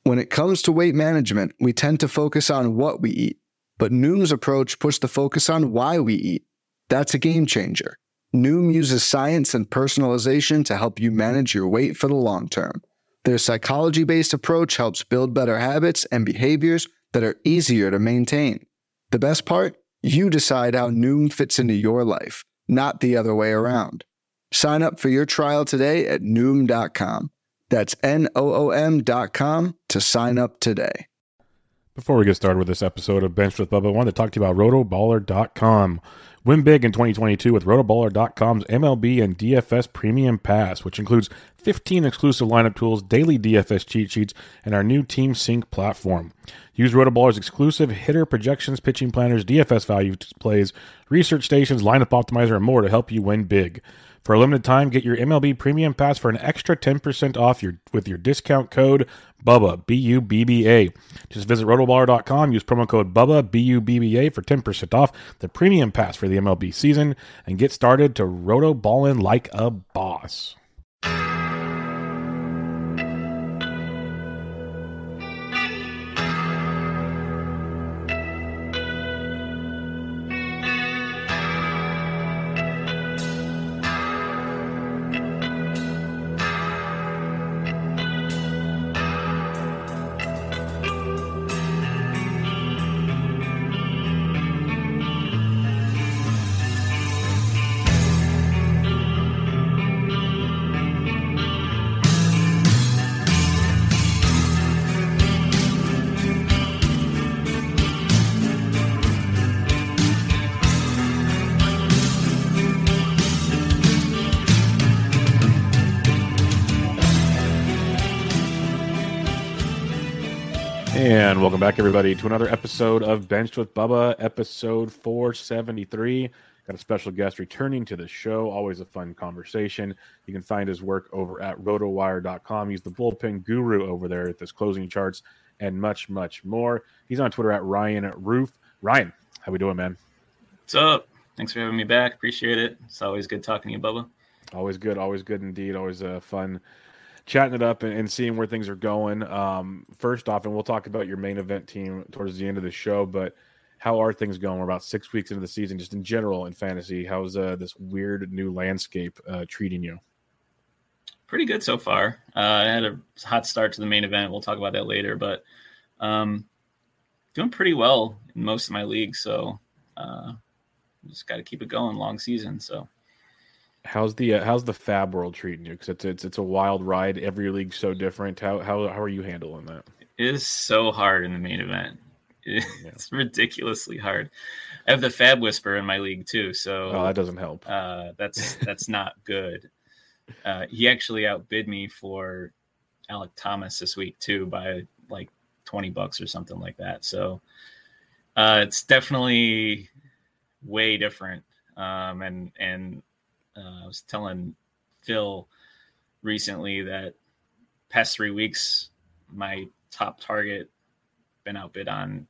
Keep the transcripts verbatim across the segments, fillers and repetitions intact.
When it comes to weight management, we tend to focus on what we eat, but Noom's approach puts the focus on why we eat. That's a game changer. Noom uses science and personalization to help you manage your weight for the long term. Their psychology-based approach helps build better habits and behaviors that are easier to maintain. The best part? You decide how Noom fits into your life, not the other way around. Sign up for your trial today at Noom dot com. That's N O O M dot com to sign up today. Before we get started with this episode of Bench with Bubba, I wanted to talk to you about roto baller dot com. Win big in twenty twenty-two with roto baller dot com's M L B and D F S Premium Pass, which includes fifteen exclusive lineup tools, daily D F S cheat sheets, and our new Team Sync platform. Use RotoBaller's exclusive hitter projections, pitching planners, D F S value plays, research stations, lineup optimizer, and more to help you win big. For a limited time, get your M L B Premium Pass for an extra ten percent off your with your discount code BUBBA, B U B B A. Just visit roto baller dot com, use promo code BUBBA, B U B B A for ten percent off the Premium Pass for the M L B season, and get started to roto-ballin' like a boss. And welcome back, everybody, to another episode of Benched with Bubba, episode four seventy-three. Got a special guest returning to the show. Always a fun conversation. You can find his work over at roto wire dot com. He's the bullpen guru over there at this closing charts and much, much more. He's on Twitter at Ryan Roof. Ryan, how we doing, man? What's up? Thanks for having me back. Appreciate it. It's always good talking to you, Bubba. Always good. Always good indeed. Always uh, fun chatting it up and, and seeing where things are going. Um, first off, and we'll talk about your main event team towards the end of the show, but how are things going? We're about six weeks into the season, just in general in fantasy. How's uh, this weird new landscape uh, treating you? Pretty good so far. Uh, I had a hot start to the main event. We'll talk about that later, but um, doing pretty well in most of my leagues. So uh, just got to keep it going. Long season. So. How's the uh, how's the Fab world treating you? Because it's it's it's a wild ride. Every league's so different. How how how are you handling that? It is so hard in the main event. It's yeah. ridiculously hard. I have the Fab Whisper in my league too, so oh, that doesn't help. Uh, that's that's not good. Uh, he actually outbid me for Alec Thomas this week too by like twenty bucks or something like that. So uh, it's definitely way different. Um, and and Uh, I was telling Phil recently that past three weeks, my top target been outbid on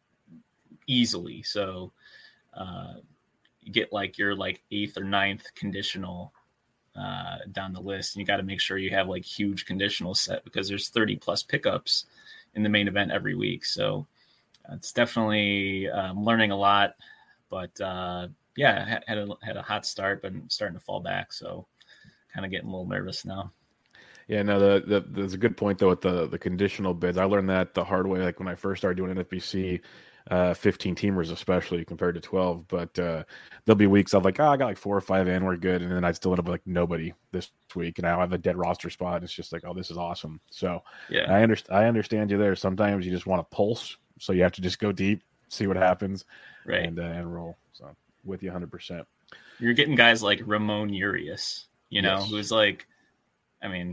easily. So uh, you get like your like eighth or ninth conditional uh, down the list, and you got to make sure you have like huge conditional set because there's thirty plus pickups in the main event every week. So uh, it's definitely um, learning a lot, but uh, yeah, had a had a hot start, but starting to fall back. So kind of getting a little nervous now. Yeah, no, the, the there's a good point though with the the conditional bids. I learned that the hard way, like when I first started doing N F B C, uh, fifteen teamers especially compared to twelve. But uh, there'll be weeks I'm like, oh, I got like four or five in, we're good, and then I'd still end up with like nobody this week, and now I have a dead roster spot. And it's just like, oh, this is awesome. So yeah, I understand. I understand you there. Sometimes you just want to pulse, so you have to just go deep, see what happens, right, and uh, and roll. So with you one hundred percent. You're getting guys like Ramon Urias, you know, yes. who's like, I mean,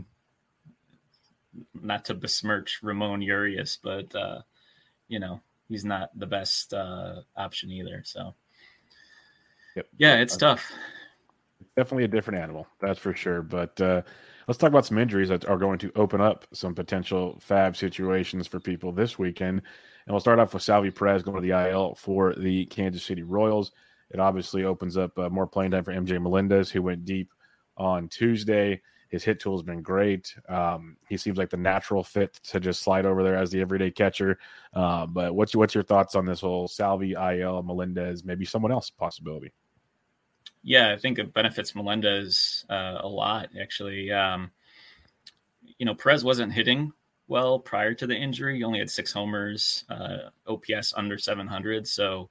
not to besmirch Ramon Urias, but, uh, you know, he's not the best uh, option either. So, yep. yeah, it's uh, tough. Definitely a different animal, that's for sure. But uh, let's talk about some injuries that are going to open up some potential fab situations for people this weekend. And we'll start off with Salvy Perez going to the I L for the Kansas City Royals. It obviously opens up uh, more playing time for M J Melendez, who went deep on Tuesday. His hit tool has been great. Um, he seems like the natural fit to just slide over there as the everyday catcher. Uh, but what's what's your thoughts on this whole Salvi, I L, Melendez, maybe someone else possibility? Yeah, I think it benefits Melendez uh, a lot, actually. Um, you know, Perez wasn't hitting well prior to the injury. He only had six homers, uh, O P S under seven hundred. So,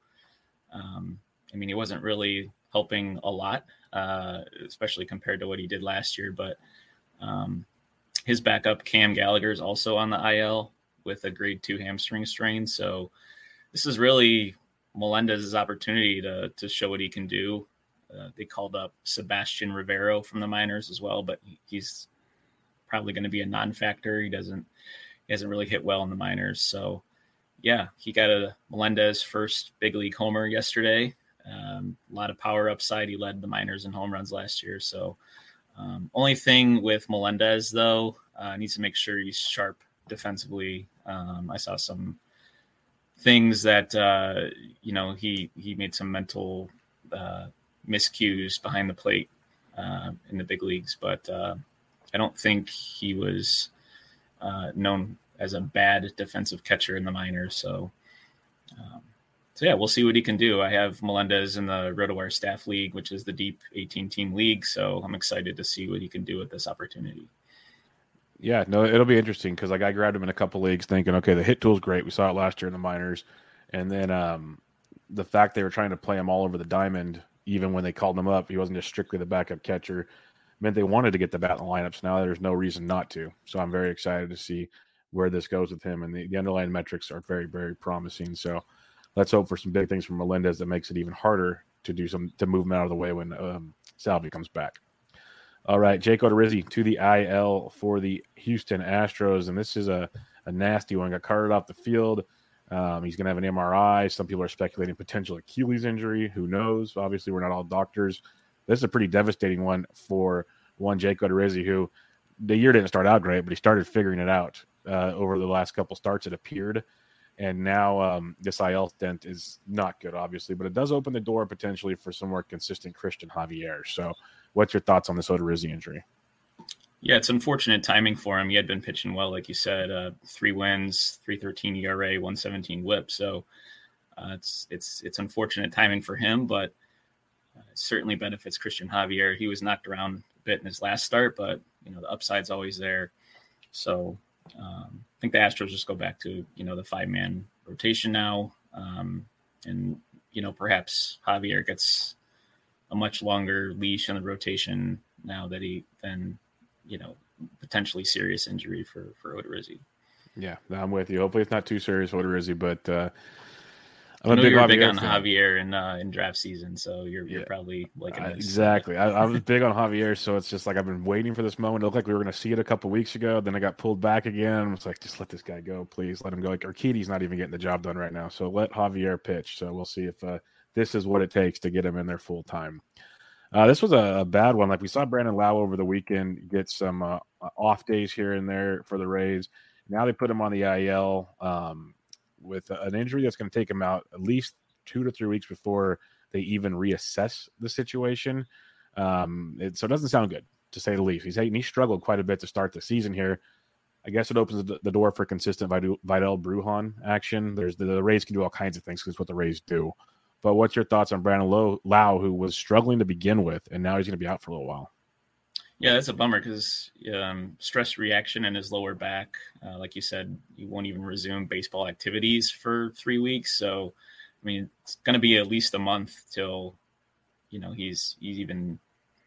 um, I mean, he wasn't really helping a lot, uh, especially compared to what he did last year. But um, his backup, Cam Gallagher, is also on the I L with a grade two hamstring strain. So this is really Melendez's opportunity to to show what he can do. Uh, they called up Sebastian Rivero from the minors as well, but he's probably going to be a non-factor. He doesn't, he hasn't really hit well in the minors. So yeah, he got a Melendez first big league homer yesterday. Um, a lot of power upside. He led the minors in home runs last year. So um, only thing with Melendez though, uh, needs to make sure he's sharp defensively. Um, I saw some things that, uh, you know, he, he made some mental uh, miscues behind the plate uh, in the big leagues, but uh, I don't think he was uh, known as a bad defensive catcher in the minors. So, um, so yeah, we'll see what he can do. I have Melendez in the RotoWire Staff League, which is the deep eighteen-team league. So I'm excited to see what he can do with this opportunity. Yeah, no, it'll be interesting because like I grabbed him in a couple leagues thinking, okay, the hit tool's great. We saw it last year in the minors. And then um, the fact they were trying to play him all over the diamond, even when they called him up, he wasn't just strictly the backup catcher, meant they wanted to get the bat in the lineups. Now there's no reason not to. So I'm very excited to see where this goes with him. And the, the underlying metrics are very, very promising. So let's hope for some big things from Melendez that makes it even harder to do some, to move him out of the way when um, Salvi comes back. All right, Jake Odorizzi to the I L for the Houston Astros. And this is a, a nasty one. Got carted off the field. Um, he's going to have an M R I. Some people are speculating potential Achilles injury. Who knows? Obviously, we're not all doctors. This is a pretty devastating one for one Jake Odorizzi, who the year didn't start out great, but he started figuring it out uh, over the last couple starts, it appeared. And now um, this I L stint is not good, obviously, but it does open the door potentially for some more consistent Christian Javier. So what's your thoughts on this Odorizzi injury? Yeah, it's unfortunate timing for him. He had been pitching well, like you said, uh, three wins, three thirteen E R A, one seventeen whip. So uh, it's it's it's unfortunate timing for him, but uh, it certainly benefits Christian Javier. He was knocked around a bit in his last start, but you know the upside's always there. So um, I think the Astros just go back to you know the five man rotation now, um, and you know perhaps Javier gets a much longer leash in the rotation now that he then. you know, potentially serious injury for, for Odorizzi. Yeah, I'm with you. Hopefully it's not too serious for Odorizzi, but uh, I'm I know a big you're Javier big on fan. Javier in, uh, in draft season, so you're, you're yeah. probably like uh, exactly. I, I was big on Javier, so it's just like I've been waiting for this moment. It looked like we were going to see it a couple weeks ago. Then I got pulled back again. I was like, just let this guy go, please. Let him go. Like Urquidy's not even getting the job done right now, so let Javier pitch. So we'll see if uh, this is what it takes to get him in there full time. Uh, this was a, a bad one. Like we saw Brandon Lau over the weekend get some uh, off days here and there for the Rays. Now they put him on the I L um, with an injury that's going to take him out at least two to three weeks before they even reassess the situation. Um, it, so it doesn't sound good, to say the least. He's he struggled quite a bit to start the season here. I guess it opens the, the door for consistent Vidal, Vidal Brujan action. There's the, the Rays can do all kinds of things because it's what the Rays do. But what's your thoughts on Brandon Lau, who was struggling to begin with, and now he's going to be out for a little while? Yeah, that's a bummer because um, stress reaction in his lower back. Uh, like you said, he won't even resume baseball activities for three weeks. So, I mean, it's going to be at least a month till, you know, he's he's even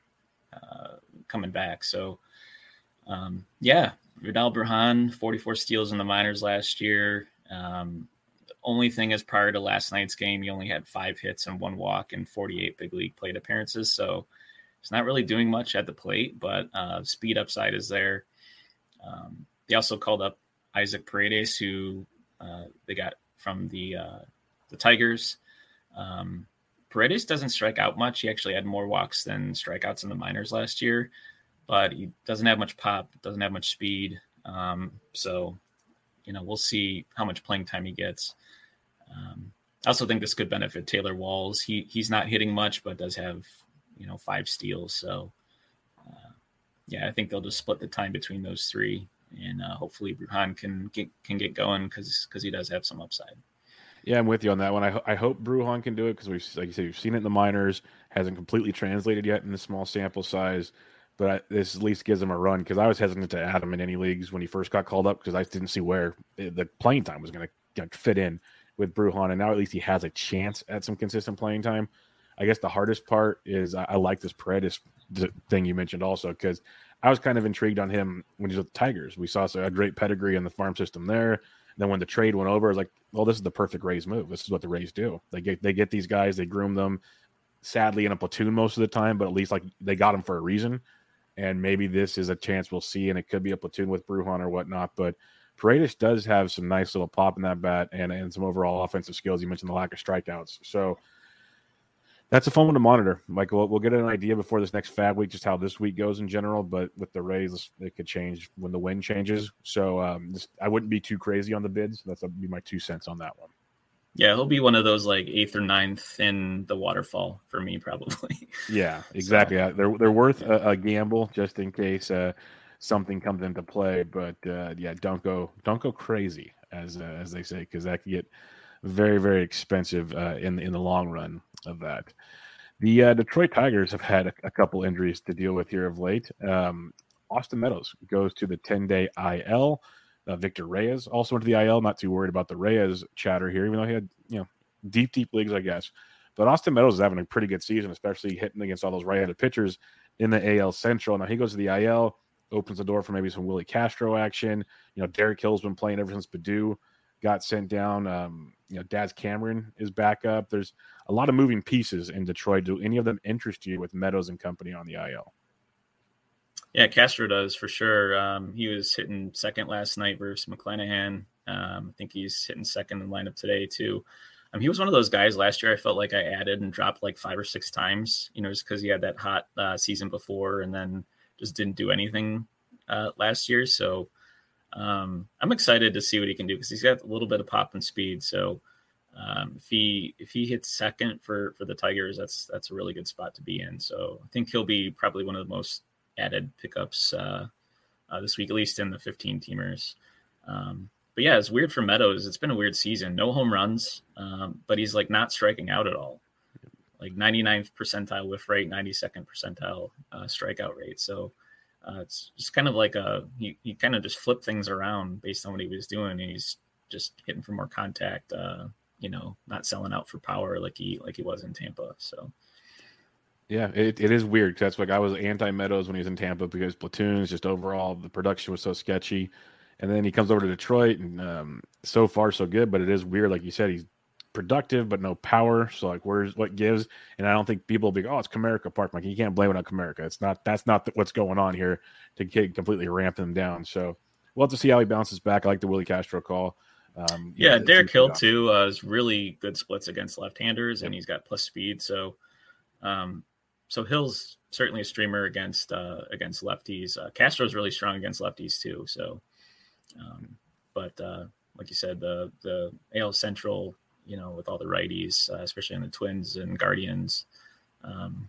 uh, coming back. So, um, yeah, Vidal Brujan, forty-four steals in the minors last year. Um, Only thing is prior to last night's game, he only had five hits and one walk and forty-eight big league plate appearances. So he's not really doing much at the plate, but uh, speed upside is there. Um, they also called up Isaac Paredes, who uh, they got from the uh, the Tigers. Um, Paredes doesn't strike out much. He actually had more walks than strikeouts in the minors last year, but he doesn't have much pop, doesn't have much speed. Um, so, you know, we'll see how much playing time he gets. Um, I also think this could benefit Taylor Walls. He he's not hitting much, but does have, you know, five steals. So, uh, yeah, I think they'll just split the time between those three, and uh, hopefully Bruhan can get can get going because because he does have some upside. Yeah, I'm with you on that one. I, ho- I hope Bruhan can do it because we've, like you said, we've seen it in the minors. Hasn't completely translated yet in the small sample size, but I, this at least gives him a run because I was hesitant to add him in any leagues when he first got called up because I didn't see where the playing time was going to fit in with Bruhan, and now at least he has a chance at some consistent playing time. I guess the hardest part is I, I like this Paredes thing you mentioned also because I was kind of intrigued on him when he was with the Tigers. We saw a great pedigree in the farm system there. And then when the trade went over, I was like, well, this is the perfect Rays move. This is what the Rays do. They get they get these guys, they groom them, sadly in a platoon most of the time, but at least like they got them for a reason. And maybe this is a chance we'll see, and it could be a platoon with Bruhan or whatnot. But Paredes does have some nice little pop in that bat and, and some overall offensive skills. You mentioned the lack of strikeouts. So that's a fun one to monitor. Like we'll, we'll get an idea before this next Fab week, just how this week goes in general. But with the Rays, it could change when the wind changes. So um, this, I wouldn't be too crazy on the bids. That's be my two cents on that one. Yeah, he'll be one of those like eighth or ninth in the waterfall for me, probably. Yeah, exactly. So, they're they're worth a, a gamble just in case uh, something comes into play. But uh, yeah, don't go don't go crazy as uh, as they say, because that could get very very expensive uh, in in the long run of that. The uh, Detroit Tigers have had a, a couple injuries to deal with here of late. Um, Austin Meadows goes to the ten-day I L. Uh, Victor Reyes also went to the I L. Not too worried about the Reyes chatter here, even though he had you know deep, deep leagues, I guess. But Austin Meadows is having a pretty good season, especially hitting against all those right-handed pitchers in the A L Central. Now he goes to the I L, opens the door for maybe some Willie Castro action. You know, Derek Hill's been playing ever since Baddoo got sent down. Um, you know, Daz Cameron is back up. There's a lot of moving pieces in Detroit. Do any of them interest you with Meadows and company on the I L? Yeah, Castro does for sure. Um, he was hitting second last night versus McClanahan. Um, I think he's hitting second in the lineup today too. Um, he was one of those guys last year I felt like I added and dropped like five or six times, you know, just because he had that hot uh, season before and then just didn't do anything uh, last year. So um, I'm excited to see what he can do because he's got a little bit of pop and speed. So um, if he if he hits second for for the Tigers, that's that's a really good spot to be in. So I think he'll be probably one of the most added pickups uh, uh, this week, at least in the fifteen teamers. Um, but yeah, it's weird for Meadows. It's been a weird season. No home runs, um, but he's like not striking out at all. Like ninety-ninth percentile whiff rate, ninety-second percentile uh, strikeout rate. So uh, it's just kind of like a he, he kind of just flipped things around based on what he was doing, and he's just hitting for more contact. Uh, you know, not selling out for power like he like he was in Tampa. So. Yeah, it, it is weird because that's like I was anti-Meadows when he was in Tampa because platoons, just overall the production was so sketchy. And then he comes over to Detroit and um, so far so good, but it is weird. Like you said, he's productive but no power. So like, where's what gives? And I don't think people will be, oh, it's Comerica Park. Like you can't blame it on Comerica. It's not. That's not what's going on here to get completely ramp them down. So we'll have to see how he bounces back. I like the Willie Castro call. Um, yeah, know, Derek Hill too uh, is really good splits against left-handers, yep. And he's got plus speed. So. Um, So Hill's certainly a streamer against uh, against lefties. Uh, Castro's really strong against lefties too. So, um, but uh, like you said, the the A L Central, you know, with all the righties, uh, especially in the Twins and Guardians, um,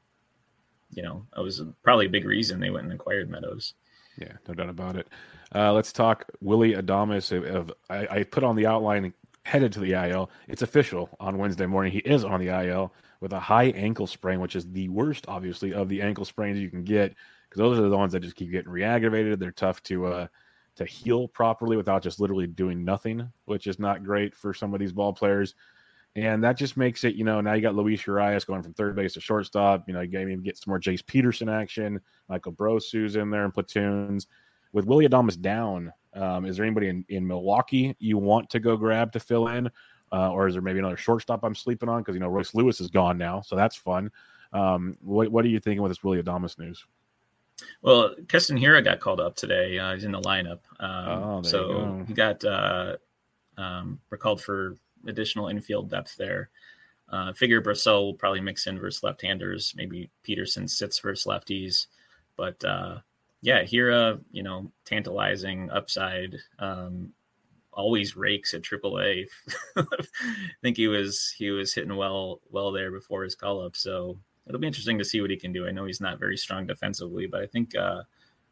you know, that was probably a big reason they went and acquired Meadows. Yeah, no doubt about it. Uh, let's talk Willie Adames. Of, of I, I put on the outline headed to the I L. It's official on Wednesday morning. He is on the I L with a high ankle sprain, which is the worst, obviously, of the ankle sprains you can get, because those are the ones that just keep getting reaggravated. They're tough to uh, to heal properly without just literally doing nothing, which is not great for some of these ball players. And that just makes it, you know, now you got Luis Urias going from third base to shortstop. You know, you got to get some more Jace Peterson action. Michael Brosu's in there in platoons. With Willie Adames down, um, is there anybody in, in Milwaukee you want to go grab to fill in? Uh, or is there maybe another shortstop I'm sleeping on? Because, you know, Royce Lewis is gone now, so that's fun. Um, what, what are you thinking with this Willie Adames news? Well, Keston Hiura got called up today. Uh, he's in the lineup. Um, oh, so go. he got uh, um, recalled for additional infield depth there. Uh, figure Brassell will probably mix in versus left-handers. Maybe Peterson sits versus lefties. But, uh, yeah, Hiura, you know, tantalizing upside. Um, always rakes at triple A. I think he was he was hitting well well there before his call up. So it'll be interesting to see what he can do. I know he's not very strong defensively, but I think uh, I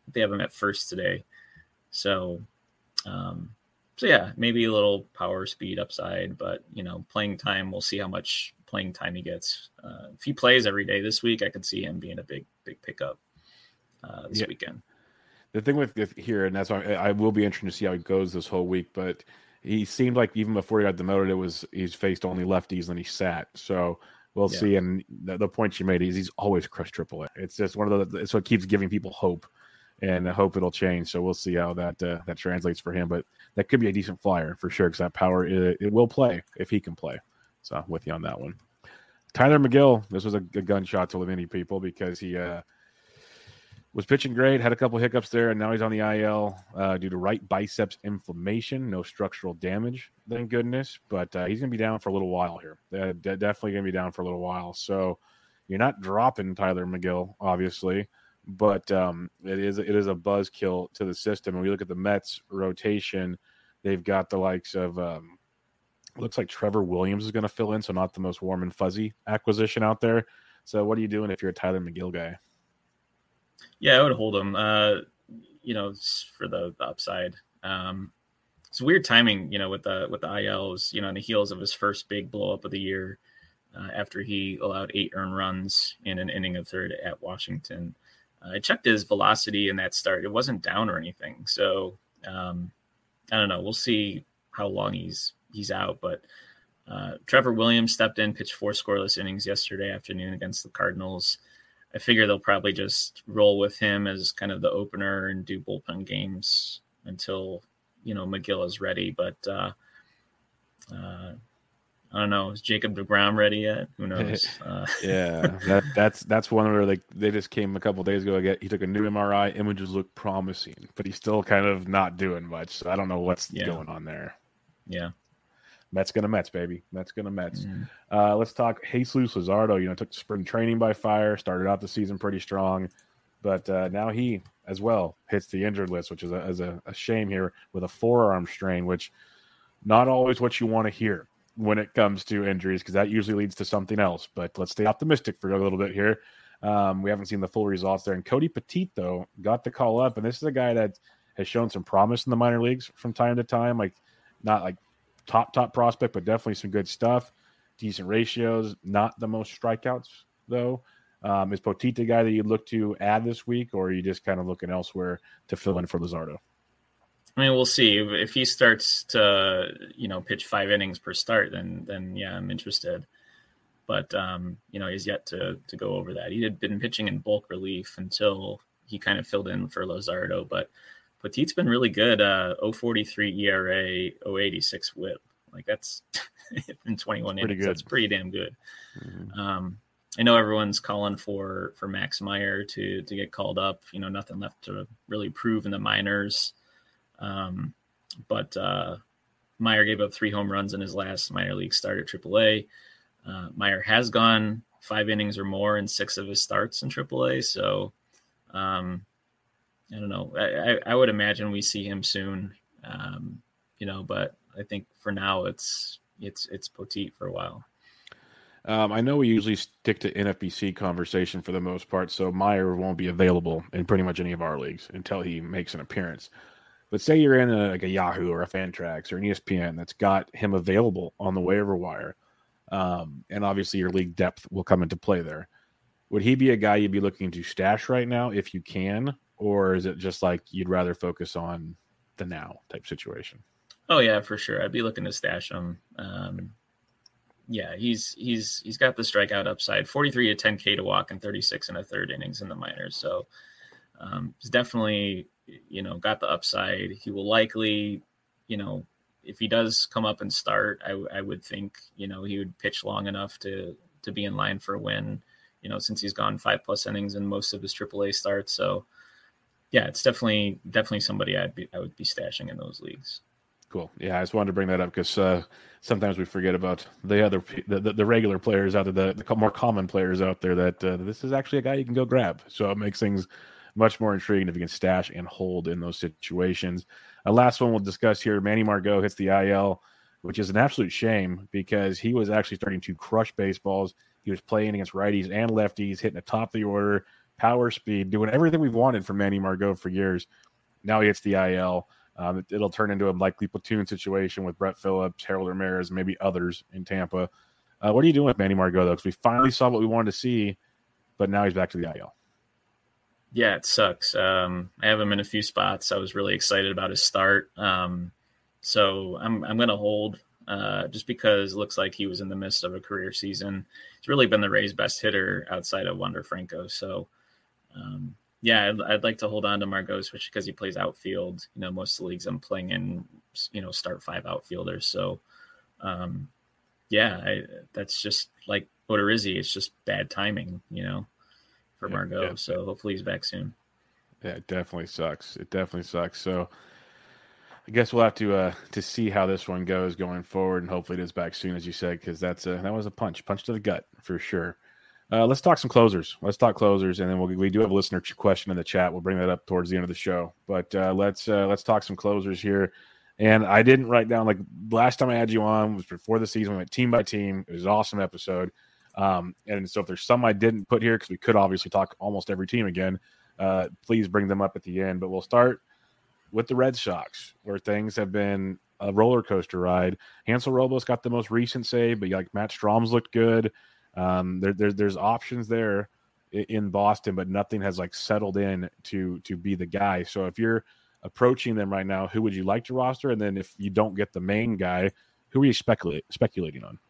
they have him at first today. So, um, so yeah, maybe a little power speed upside, but you know, playing time, we'll see how much playing time he gets. Uh, if he plays every day this week, I could see him being a big, big pickup uh, this yeah. weekend. The thing with, with here, and that's why I, I will be interested to see how it goes this whole week, but he seemed like even before he got demoted, it was he's faced only lefties and he sat. So we'll yeah. see. And the, the point you made is he's always crushed triple A. It's just one of the, it's what keeps giving people hope, and I hope it'll change. So we'll see how that uh, that translates for him. But that could be a decent flyer for sure, because that power, it, it will play if he can play. So I'm with you on that one. Tyler McGill, this was a, a gunshot to many people because he uh, was pitching great, had a couple hiccups there, and now he's on the I L uh, due to right biceps inflammation. No structural damage, thank goodness, but uh, he's going to be down for a little while here. Uh, de- definitely going to be down for a little while. So you're not dropping Tyler McGill, obviously, but um, it is it is a buzzkill to the system. And we look at the Mets rotation, they've got the likes of um, – looks like Trevor Williams is going to fill in, so not the most warm and fuzzy acquisition out there. So what are you doing if you're a Tyler McGill guy? Yeah, I would hold him, uh, you know, for the, the upside. Um, it's weird timing, you know, with the with the I Ls, you know, on the heels of his first big blow up of the year uh, after he allowed eight earned runs in an inning of third at Washington. Uh, I checked his velocity in that start. It wasn't down or anything. So um, I don't know. We'll see how long he's he's out, but uh, Trevor Williams stepped in, pitched four scoreless innings yesterday afternoon against the Cardinals. I figure they'll probably just roll with him as kind of the opener and do bullpen games until, you know, McGill is ready. But uh, uh, I don't know. Is Jacob deGrom ready yet? Who knows? Uh, yeah, that, that's that's one where like they just came a couple days ago. Again, he took a new M R I. Images look promising, but he's still kind of not doing much. So I don't know what's yeah. going on there. Yeah. Mets gonna Mets, baby. Mets gonna Mets. Mm-hmm. Uh, let's talk Jesus Luzardo. You know, took spring training by fire, started out the season pretty strong, but uh, now he as well hits the injured list, which is a, is a, a shame here with a forearm strain, which not always what you want to hear when it comes to injuries, because that usually leads to something else. But let's stay optimistic for a little bit here. Um, we haven't seen the full results there. And Cody Petit, though, got the call up, and this is a guy that has shown some promise in the minor leagues from time to time, like not like top, top prospect, but definitely some good stuff. Decent ratios, not the most strikeouts, though. Um, is Poteet a guy that you look to add this week, or are you just kind of looking elsewhere to fill in for Luzardo? I mean, we'll see. If he starts to, you know, pitch five innings per start, then, then yeah, I'm interested. But, um, you know, he's yet to to go over that. He had been pitching in bulk relief until he kind of filled in for Luzardo, but Poteet's been really good. Uh, oh forty-three E R A, oh eighty-six whip. Like that's in twenty-one pretty innings. Good. That's pretty damn good. Mm-hmm. Um, I know everyone's calling for for Max Meyer to to get called up. You know, nothing left to really prove in the minors. Um, but uh, Meyer gave up three home runs in his last minor league start at triple A. Uh, Meyer has gone five innings or more in six of his starts in triple A. So. Um, I don't know. I, I would imagine we see him soon, um, you know, but I think for now it's it's it's Poteet for a while. Um, I know we usually stick to N F B C conversation for the most part, so Meyer won't be available in pretty much any of our leagues until he makes an appearance. But say you're in a, like a Yahoo or a Fantrax or an E S P N that's got him available on the waiver wire, um, and obviously your league depth will come into play there. Would he be a guy you'd be looking to stash right now if you can? Or is it just like you'd rather focus on the now type situation? Oh yeah, for sure. I'd be looking to stash him. Um, yeah, he's he's he's got the strikeout upside. forty-three to ten K to walk and thirty-six and a third innings in the minors. So um, he's definitely, you know, got the upside. He will likely, you know, if he does come up and start, I, I would think, you know, he would pitch long enough to to be in line for a win. You know, since he's gone five plus innings in most of his triple A starts. So. Yeah, it's definitely definitely somebody I'd be I would be stashing in those leagues. Cool. Yeah, I just wanted to bring that up because uh, sometimes we forget about the other the, the, the regular players out there, the, the more common players out there. That uh, this is actually a guy you can go grab. So it makes things much more intriguing if you can stash and hold in those situations. Uh, last one we'll discuss here: Manny Margot hits the I L, which is an absolute shame because he was actually starting to crush baseballs. He was playing against righties and lefties, hitting the top of the order. power, speed, doing everything we've wanted from Manny Margot for years. Now he hits the I L. Um, it, it'll turn into a likely platoon situation with Brett Phillips, Harold Ramirez, maybe others in Tampa. Uh, what are you doing with Manny Margot, though? Because we finally saw what we wanted to see, but now he's back to the I L. Yeah, it sucks. Um, I have him in a few spots. I was really excited about his start. Um, so I'm I'm going to hold uh, just because it looks like he was in the midst of a career season. He's really been the Rays' best hitter outside of Wander Franco. So, um, yeah, I'd, I'd like to hold on to Margot, especially because he plays outfield. You know, most of the leagues I'm playing in, you know, start five outfielders. So, um, yeah, I, that's just like Odorizzi. It's just bad timing, you know, for yeah, Margot. Yeah, so hopefully he's back soon. Yeah, it definitely sucks. It definitely sucks. So I guess we'll have to uh, to see how this one goes going forward, and hopefully it is back soon, as you said, because that's a that was a punch, punch to the gut for sure. Uh, let's talk some closers. Let's talk closers, and then we'll, we do have a listener question in the chat. We'll bring that up towards the end of the show. But uh, let's uh, let's talk some closers here. And I didn't write down, like, last time I had you on was before the season. We went team by team. It was an awesome episode. Um, and so if there's some I didn't put here, because we could obviously talk almost every team again, uh, please bring them up at the end. But we'll start with the Red Sox, where things have been a roller coaster ride. Hansel Robles got the most recent save, but like Matt Strom's looked good. Um, there, there, there's options there in Boston, but nothing has like settled in to to be the guy. So if you're approaching them right now, who would you like to roster? And then if you don't get the main guy, who are you speculate, speculating on?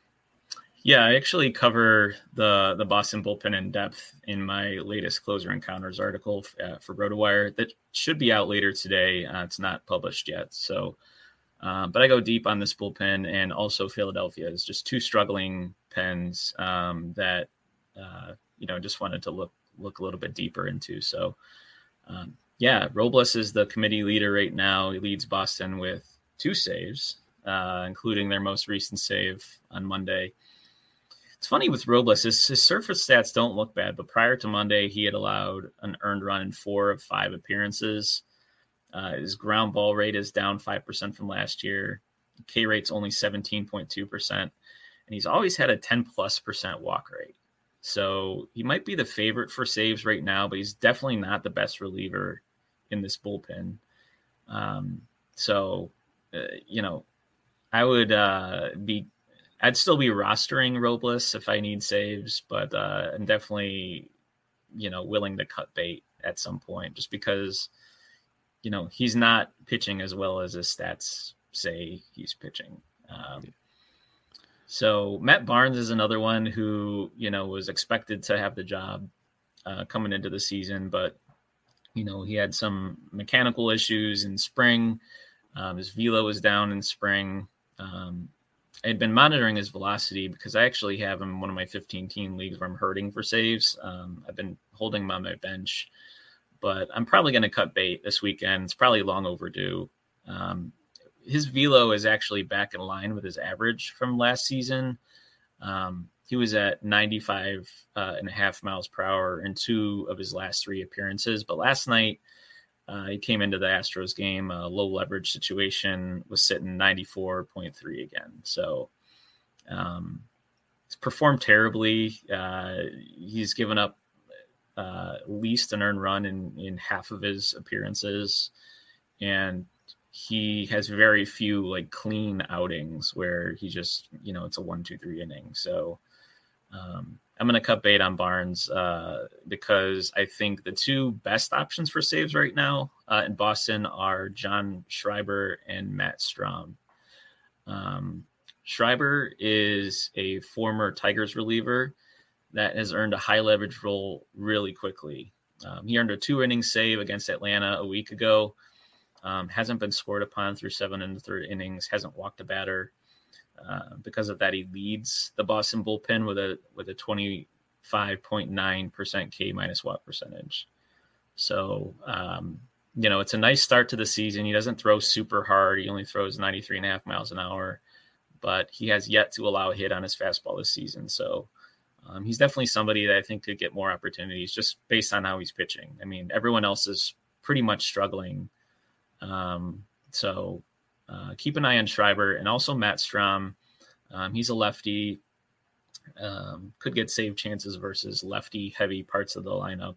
Yeah, I actually cover the the Boston bullpen in depth in my latest Closer Encounters article uh, for RotoWire that should be out later today. Uh, it's not published yet. So, um, but I go deep on this bullpen, and also Philadelphia is just two struggling pens um, that, uh, you know, just wanted to look, look a little bit deeper into. So, um, yeah, Robles is the committee leader right now. He leads Boston with two saves, uh, including their most recent save on Monday. It's funny with Robles, his, his surface stats don't look bad, but prior to Monday, he had allowed an earned run in four of five appearances. Uh, his ground ball rate is down five percent from last year. K rate's only seventeen point two percent, and he's always had a ten plus percent walk rate. So he might be the favorite for saves right now, but he's definitely not the best reliever in this bullpen. Um, so, uh, you know, I would uh, be, I'd still be rostering Robles if I need saves, but uh, I'm definitely, you know, willing to cut bait at some point just because, you know, he's not pitching as well as his stats say he's pitching. Um, so Matt Barnes is another one who, you know, was expected to have the job uh, coming into the season, but, you know, he had some mechanical issues in spring. Um, his velo was down in spring. Um, I had been monitoring his velocity because I actually have him in one of my fifteen team leagues where I'm hurting for saves. Um, I've been holding him on my bench, but I'm probably going to cut bait this weekend. It's probably long overdue. Um, his velo is actually back in line with his average from last season. Um, he was at ninety-five uh, and a half miles per hour in two of his last three appearances. But last night, uh, he came into the Astros game, a low leverage situation, was sitting ninety-four point three again. So um, he's performed terribly. Uh, he's given up uh, at least an earned run in, in half of his appearances. And he has very few like clean outings where he just, you know, it's a one, two, three inning. So um, I'm going to cut bait on Barnes uh, because I think the two best options for saves right now uh, in Boston are John Schreiber and Matt Strom. Um, Schreiber is a former Tigers reliever that has earned a high leverage role really quickly. Um, he earned a two inning save against Atlanta a week ago. Um, hasn't been scored upon through seven and the third innings, hasn't walked a batter. Uh, because of that, he leads the Boston bullpen with a with a twenty-five point nine percent K minus W A P percentage. So, um, you know, it's a nice start to the season. He doesn't throw super hard. He only throws ninety-three and a half miles an hour, but he has yet to allow a hit on his fastball this season. So um, he's definitely somebody that I think could get more opportunities just based on how he's pitching. I mean, everyone else is pretty much struggling. Um, so uh, keep an eye on Schreiber and also Matt Strom. Um, he's a lefty. Um, could get save chances versus lefty heavy parts of the lineup.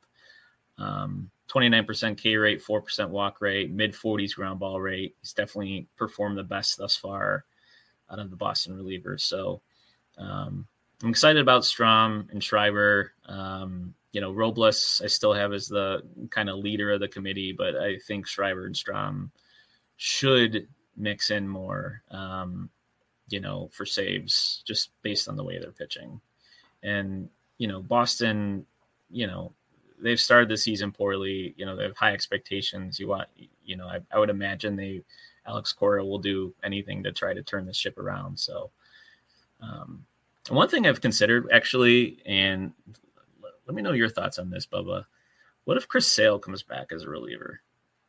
Um, twenty-nine percent K rate, four percent walk rate, mid forties ground ball rate. He's definitely performed the best thus far out of the Boston relievers. So um, I'm excited about Strom and Schreiber. Um, you know, Robles, I still have as the kind of leader of the committee, but I think Schreiber and Strom should mix in more. Um, you know, for saves, just based on the way they're pitching. And, you know, Boston, you know, they've started the season poorly. You know, they have high expectations. You want, you know, I, I would imagine they, Alex Cora will do anything to try to turn the ship around. So um, one thing I've considered actually, and let me know your thoughts on this, Bubba. What if Chris Sale comes back as a reliever?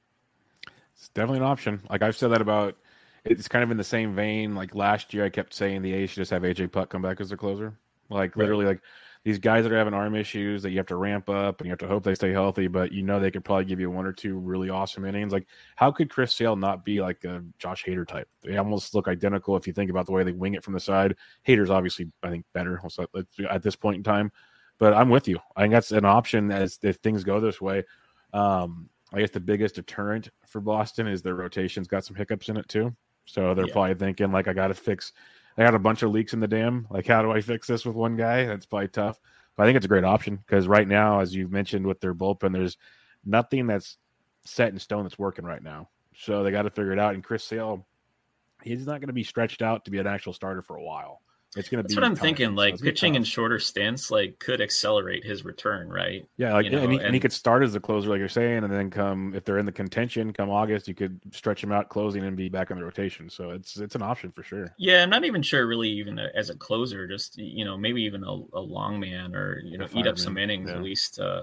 It's definitely an option. Like I've said that about, it's kind of in the same vein. Like last year, I kept saying the A's should just have A J Puck come back as their closer. Like literally, right. Like these guys that are having arm issues that you have to ramp up and you have to hope they stay healthy, but you know they could probably give you one or two really awesome innings. Like how could Chris Sale not be like a Josh Hader type? They almost look identical if you think about the way they wing it from the side. Hader's obviously, I think, better at this point in time. But I'm with you. I think that's an option as if things go this way. Um, I guess the biggest deterrent for Boston is their rotation's got some hiccups in it too. So they're yeah. probably thinking, like, I got to fix – I got a bunch of leaks in the dam. Like, how do I fix this with one guy? That's probably tough. But I think it's a great option because right now, as you've mentioned with their bullpen, there's nothing that's set in stone that's working right now. So they got to figure it out. And Chris Sale, he's not going to be stretched out to be an actual starter for a while. It's going to be. That's what I'm time. thinking. Like so pitching in shorter stints, like could accelerate his return, right? Yeah, like you know, and, he, and, and he could start as a closer, like you're saying, and then come if they're in the contention, come August, you could stretch him out closing and be back in the rotation. So it's it's an option for sure. Yeah, I'm not even sure really even a, as a closer, just you know maybe even a, a long man or you know eat up some innings yeah. at least uh,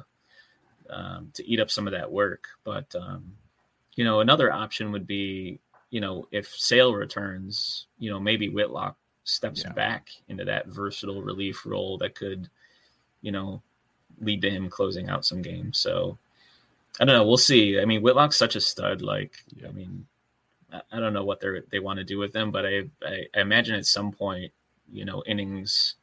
um, to eat up some of that work. But um, you know another option would be you know if Sale returns, you know maybe Whitlock steps yeah. back into that versatile relief role that could, you know, lead to him closing out some games. So I don't know. We'll see. I mean, Whitlock's such a stud. Like, yeah. I mean, I, I don't know what they they want to do with him, but I, I, I imagine at some point, you know, innings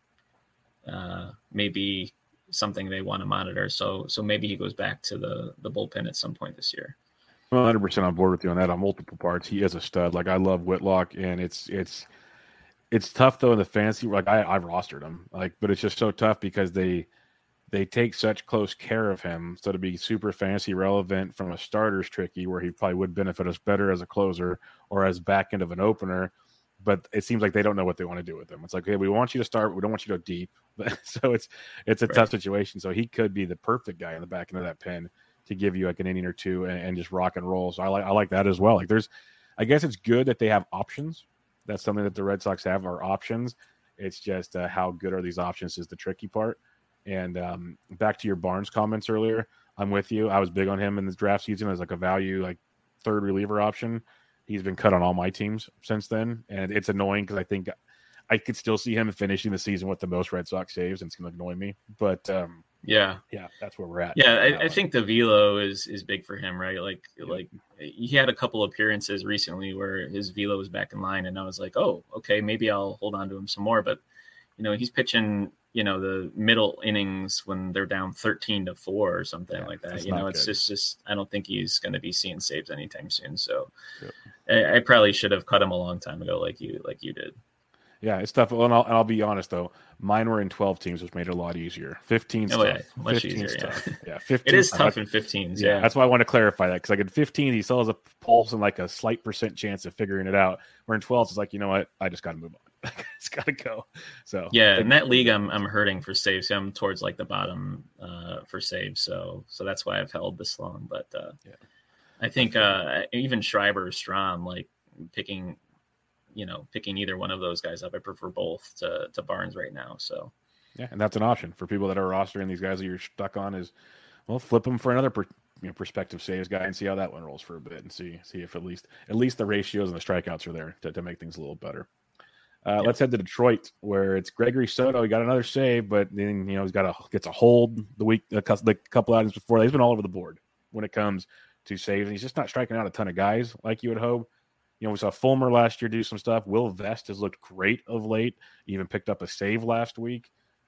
uh, may be something they want to monitor. So, so maybe he goes back to the, the bullpen at some point this year. I'm one hundred percent on board with you on that on multiple parts. He is a stud. Like I love Whitlock and it's, it's, It's tough though in the fantasy. Like I, I've rostered him, like, but it's just so tough because they they take such close care of him. So to be super fantasy relevant from a starter's tricky, where he probably would benefit us better as a closer or as back end of an opener. But it seems like they don't know what they want to do with him. It's like, hey, we want you to start, but we don't want you to go deep. so it's it's a right. tough situation. So he could be the perfect guy in the back end of that pen to give you like an inning or two and, and just rock and roll. So I like I like that as well. Like there's, I guess it's good that they have options. That's something that the Red Sox have are options. It's just uh, how good are these options is the tricky part. And um, back to your Barnes comments earlier, I'm with you. I was big on him in the draft season as like a value, like third reliever option. He's been cut on all my teams since then. And it's annoying because I think I could still see him finishing the season with the most Red Sox saves, and it's going to annoy me. But um, yeah, yeah, that's where we're at. Yeah, I, I think the velo is is big for him, right? Like, yeah. like he had a couple appearances recently where his velo was back in line, and I was like, oh, okay, maybe I'll hold on to him some more. But you know, he's pitching, you know, the middle innings when they're down thirteen to four or something yeah, like that. You know, it's good. just just I don't think he's going to be seeing saves anytime soon. So yep. I, I probably should have cut him a long time ago, like you like you did. Yeah, it's tough. And I'll, and I'll be honest, though. Mine were in twelve teams, which made it a lot easier. fifteen oh, stuff. Yeah, much easier, stuff. yeah. yeah fifteen it is stuff. tough in fifteens, yeah. yeah. That's why I want to clarify that, because like in fifteen, he still has a pulse and like a slight percent chance of figuring it out. Where in twelve, it's like, you know what? I just got to move on. It's got to go. So yeah, in that league, I'm I'm hurting for saves. I'm towards like the bottom uh, for saves, so so that's why I've held this long. But uh, yeah. I think uh, even Schreiber, Strom, like picking – you know, picking either one of those guys up. I prefer both to, to Barnes right now. So, yeah, and that's an option for people that are rostering these guys that you're stuck on is, well, flip them for another per, you know, prospective saves guy and see how that one rolls for a bit and see see if at least at least the ratios and the strikeouts are there to, to make things a little better. Uh, yeah. Let's head to Detroit, where it's Gregory Soto. He got another save, but then you know he's got a gets a hold the week a couple outings before. He's been all over the board when it comes to saves. And he's just not striking out a ton of guys like you would hope. You know, we saw Fulmer last year do some stuff. Will Vest has looked great of late. He even picked up a save last week.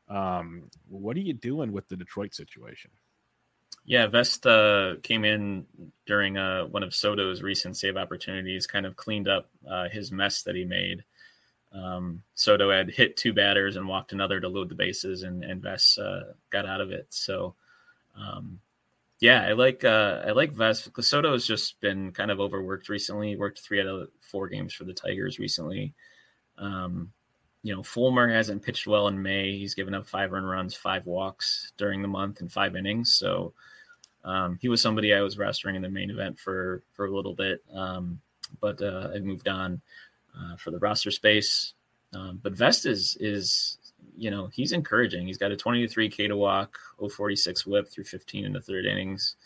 Um, what are you doing with the Detroit situation? Yeah, Vest uh, came in during uh, one of Soto's recent save opportunities, kind of cleaned up uh, his mess that he made. Um, Soto had hit two batters and walked another to load the bases, and, and Vest uh, got out of it. So, um, yeah, I like uh, I like Vest because Soto has just been kind of overworked recently. He worked three out of four games for the Tigers recently. Um, you know, Fulmer hasn't pitched well in May. He's given up five earned runs, five walks during the month, and five innings. So. Um, he was somebody I was rostering in the main event for, for a little bit, um, but uh, I moved on uh, for the roster space. Um, but Vest is, is, you know, he's encouraging. He's got a twenty-three K to walk, oh forty-six whip through fifteen in the third innings.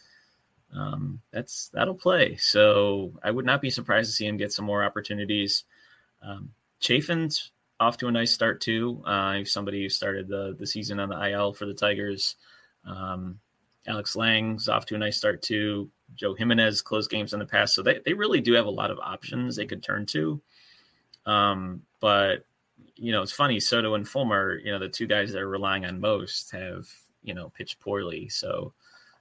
Um, that's that'll play. So I would not be surprised to see him get some more opportunities. Um, Chafin's off to a nice start too. Uh, he's somebody who started the the season on the I L for the Tigers. Um, Alex Lang's off to a nice start too. Joe Jimenez closed games in the past. So they, they really do have a lot of options they could turn to. Um, but, you know, it's funny. Soto and Fulmer, you know, the two guys that are relying on most have, you know, pitched poorly. So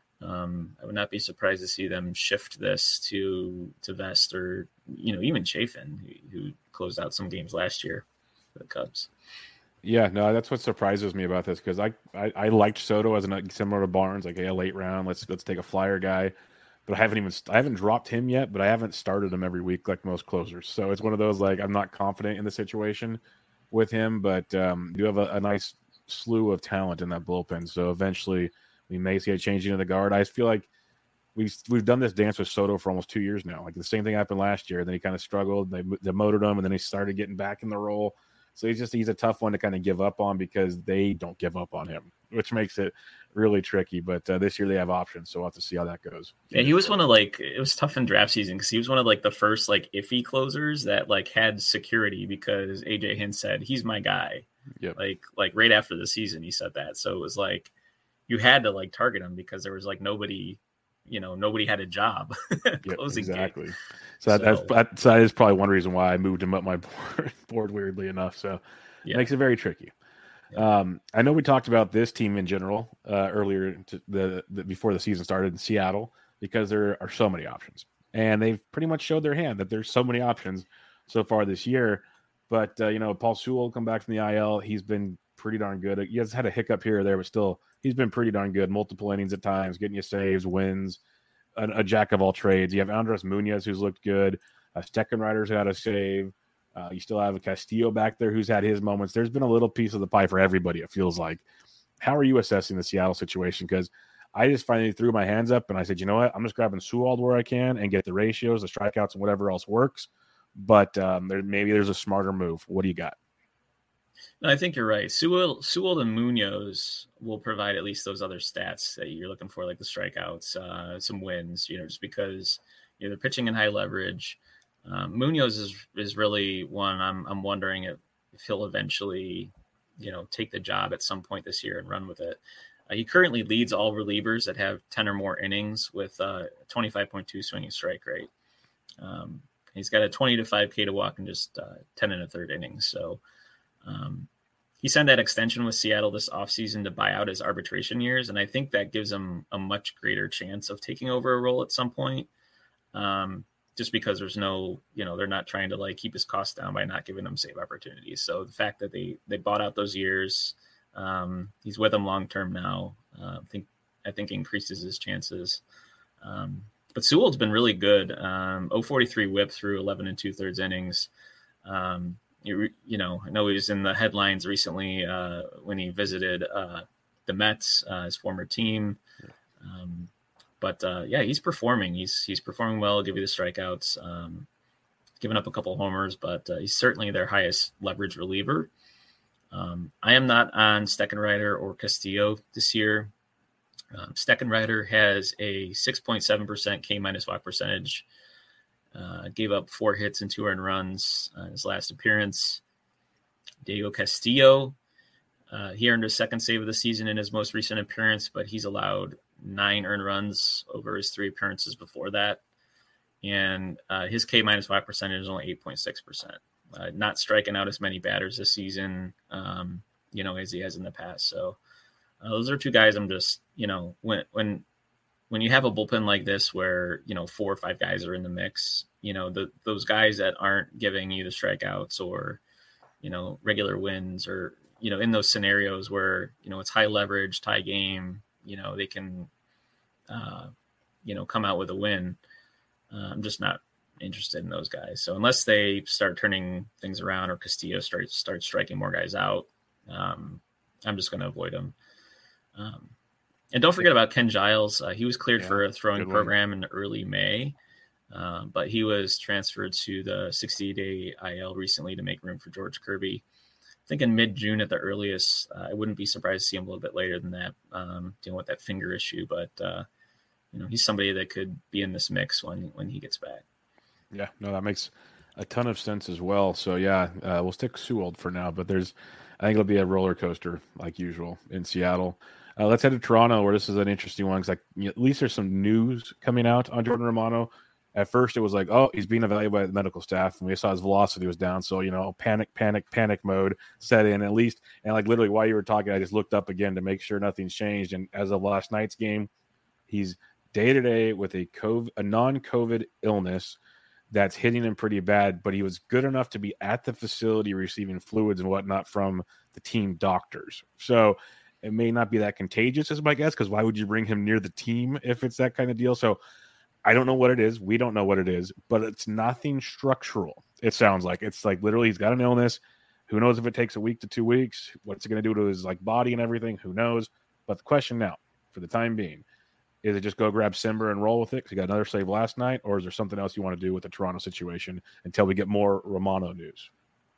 um, I would not be surprised to see them shift this to, to Vest or, you know, even Chafin, who, who closed out some games last year for the Cubs. Yeah, no, that's what surprises me about this because I, I I liked Soto as an similar to Barnes, like hey, a late round. Let's let's take a flyer guy, but I haven't even I haven't dropped him yet, but I haven't started him every week like most closers. So it's one of those like I'm not confident in the situation with him, but um, you have a, a nice slew of talent in that bullpen. So eventually we may see a changing of the guard. I feel like we've we've done this dance with Soto for almost two years now. Like the same thing happened last year. Then he kind of struggled. They demoted him, and then he started getting back in the role. So he's just he's a tough one to kind of give up on because they don't give up on him, which makes it really tricky. But uh, this year they have options, so we'll have to see how that goes. Yeah, he was one of like it was tough in draft season because he was one of like the first like iffy closers that like had security because A J Hinch said he's my guy. Yep. Like like right after the season he said that, so it was like you had to like target him because there was like nobody. You know, nobody had a job closing yep, exactly. game. So, that, so. That's, that is probably one reason why I moved him up my board, board weirdly enough. So yeah. It makes it very tricky. Yeah. Um, I know we talked about this team in general uh, earlier to the, the before the season started in Seattle because there are so many options, and they've pretty much showed their hand that there's so many options so far this year. But uh, you know, Paul Sewell come back from the I L. He's been pretty darn good. He has had a hiccup here or there, but still, he's been pretty darn good. Multiple innings at times, getting you saves, wins, a, a jack of all trades. You have Andres Munoz, who's looked good. Uh, Steckenrider's got a save. Uh, you still have a Castillo back there who's had his moments. There's been a little piece of the pie for everybody, it feels like. How are you assessing the Seattle situation? Because I just finally threw my hands up and I said, you know what? I'm just grabbing Sewell where I can and get the ratios, the strikeouts, and whatever else works. But um, there, maybe there's a smarter move. What do you got? No, I think you're right. Sewell, Sewell and Munoz will provide at least those other stats that you're looking for, like the strikeouts, uh, some wins, you know, just because you know, they're pitching in high leverage. Um, Munoz is is really one I'm I'm wondering if, if he'll eventually, you know, take the job at some point this year and run with it. Uh, he currently leads all relievers that have ten or more innings with uh, twenty-five point two swinging strike rate. Um, he's got a twenty to five K to walk in just uh, ten and a third innings. So um, he signed that extension with Seattle this offseason to buy out his arbitration years, and I think that gives him a much greater chance of taking over a role at some point. Um, just because there's no, you know, they're not trying to like keep his costs down by not giving him save opportunities. So the fact that they they bought out those years, um, he's with them long term now. Uh, I think I think increases his chances. Um, but Sewell's been really good. Um, oh forty-three whip through eleven and two thirds innings. Um, you, you know, I know he was in the headlines recently uh, when he visited uh, the Mets, uh, his former team. Um, But uh, yeah, he's performing. He's he's performing well. I'll give you the strikeouts. Um, giving up a couple homers, but uh, he's certainly their highest leverage reliever. Um, I am not on Steckenrider or Castillo this year. Um, Steckenrider has a six point seven percent K minus walk percentage. Uh, gave up four hits and two earned runs on his last appearance. Diego Castillo, uh, he earned his second save of the season in his most recent appearance, but he's allowed nine earned runs over his three appearances before that. And uh, his K minus five percentage is only eight point six percent. Uh, not striking out as many batters this season. Um, you know, as he has in the past. So uh, those are two guys I'm just, you know, when, when, when you have a bullpen like this, where, you know, four or five guys are in the mix, you know, the, those guys that aren't giving you the strikeouts or, you know, regular wins, or, you know, in those scenarios where, you know, it's high leverage, tie game, you know, they can, uh, you know, come out with a win. Uh, I'm just not interested in those guys. So unless they start turning things around, or Castillo starts starts striking more guys out, um, I'm just going to avoid them. Um, and don't forget about Ken Giles. Uh, he was cleared yeah, for a throwing program in early May, uh, but he was transferred to the sixty-day I L recently to make room for George Kirby. I think in mid-June at the earliest. uh, I wouldn't be surprised to see him a little bit later than that, um, dealing with that finger issue. But uh, you know, he's somebody that could be in this mix when when he gets back. Yeah, no, that makes a ton of sense as well. So yeah, uh, we'll stick Sewell for now, but there's, I think it'll be a roller coaster like usual in Seattle. Uh, let's head to Toronto, where this is an interesting one, because like, you know, at least there's some news coming out on Jordan Romano. At first, it was like, oh, he's being evaluated by the medical staff, and we saw his velocity was down. So, you know, panic, panic, panic mode set in at least. And like literally while you were talking, I just looked up again to make sure nothing's changed. And as of last night's game, he's day to day with a COVID, a non-COVID illness that's hitting him pretty bad, but he was good enough to be at the facility receiving fluids and whatnot from the team doctors. So it may not be that contagious, is my guess, because why would you bring him near the team if it's that kind of deal? So I don't know what it is. We don't know what it is, but it's nothing structural. It sounds like it's like literally he's got an illness. Who knows if it takes a week to two weeks? What's it going to do to his like body and everything? Who knows? But the question now, for the time being, is it just go grab Simber and roll with it because he got another save last night, or is there something else you want to do with the Toronto situation until we get more Romano news?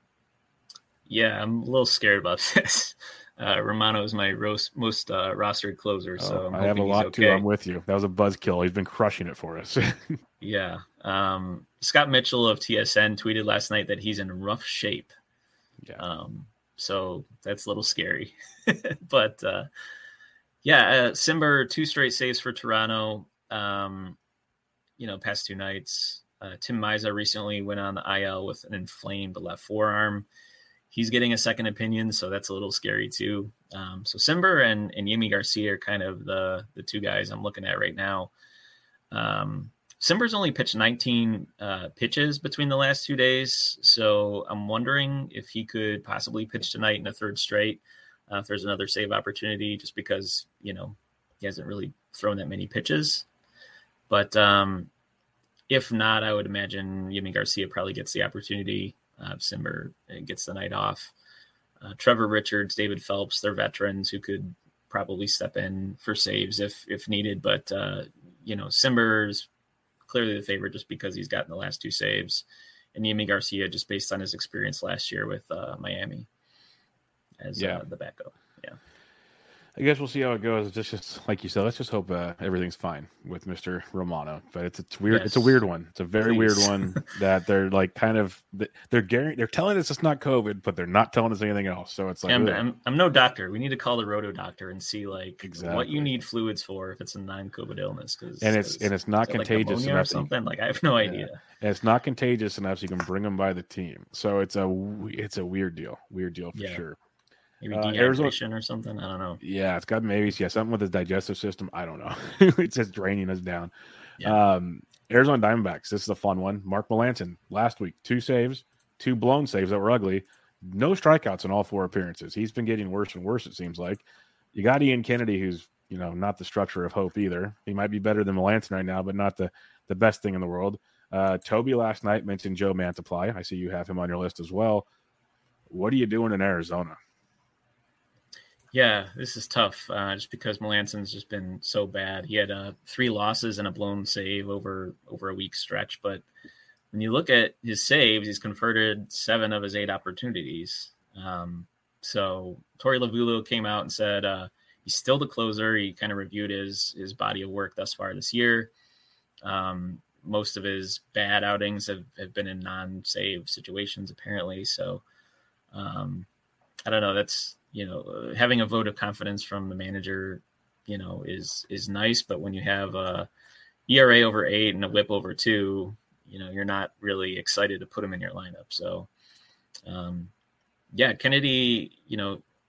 Yeah, I'm a little scared about this. Uh, Romano is my roast, most uh, rostered closer, oh, so I'm I have a lot okay. too. I'm with you. That was a buzzkill. He's been crushing it for us. yeah. Um, Scott Mitchell of T S N tweeted last night that he's in rough shape. Yeah. Um, so that's a little scary. but uh, yeah, uh, Simber, two straight saves for Toronto. Um, you know, past two nights. Uh, Tim Maiza recently went on the I L with an inflamed left forearm. He's getting a second opinion, so that's a little scary too. Um, so Simber and, and Yimi Garcia are kind of the the two guys I'm looking at right now. Um, Simber's only pitched nineteen uh, pitches between the last two days, so I'm wondering if he could possibly pitch tonight in a third straight, uh, if there's another save opportunity, just because, you know, he hasn't really thrown that many pitches. But um, if not, I would imagine Yimi Garcia probably gets the opportunity. Uh, Simber gets the night off. Uh, Trevor Richards, David Phelps, they're veterans who could probably step in for saves if if needed. But, uh, you know, Simber's clearly the favorite just because he's gotten the last two saves. And Yimi Garcia, just based on his experience last year with uh, Miami as yeah. uh, the backup. Yeah. I guess we'll see how it goes. It's just, just like you said, let's just hope uh, everything's fine with Mister Romano. But it's it's weird. Yes. It's a weird one. It's a very Please. weird one that they're like kind of they're guaranteed, they're telling us it's not COVID, but they're not telling us anything else. So it's like I'm, I'm, I'm no doctor. We need to call the roto doctor and see like exactly. what you need fluids for if it's a non-COVID illness. Because and it's and it's not contagious like or something. Like I have no idea. Yeah. And it's not contagious enough so you can bring them by the team. So it's a it's a weird deal. Weird deal for yeah. sure. Maybe dehydration uh, Arizona, or something. I don't know. Yeah, it's got maybe yeah something with his digestive system. I don't know. It's just draining us down. Yeah. Um, Arizona Diamondbacks. This is a fun one. Mark Melancon last week, two saves, two blown saves that were ugly. No strikeouts in all four appearances. He's been getting worse and worse. It seems like. You got Ian Kennedy, who's you know not the structure of hope either. He might be better than Melancon right now, but not the the best thing in the world. Uh, Toby last night mentioned Joe Mantiply. I see you have him on your list as well. What are you doing in Arizona? Yeah, this is tough uh, just because Melancon's just been so bad. He had uh, three losses and a blown save over, over a week stretch. But when you look at his saves, he's converted seven of his eight opportunities. Um, so Torey Lovullo came out and said uh, he's still the closer. He kind of reviewed his, his body of work thus far this year. Um, most of his bad outings have, have been in non-save situations, apparently. So um, I don't know. That's... You know, having a vote of confidence from the manager, you know, is is nice. But when you have a E R A over eight and a whip over two, you know, you're not really excited to put him in your lineup. So, um, yeah, Kennedy, you know,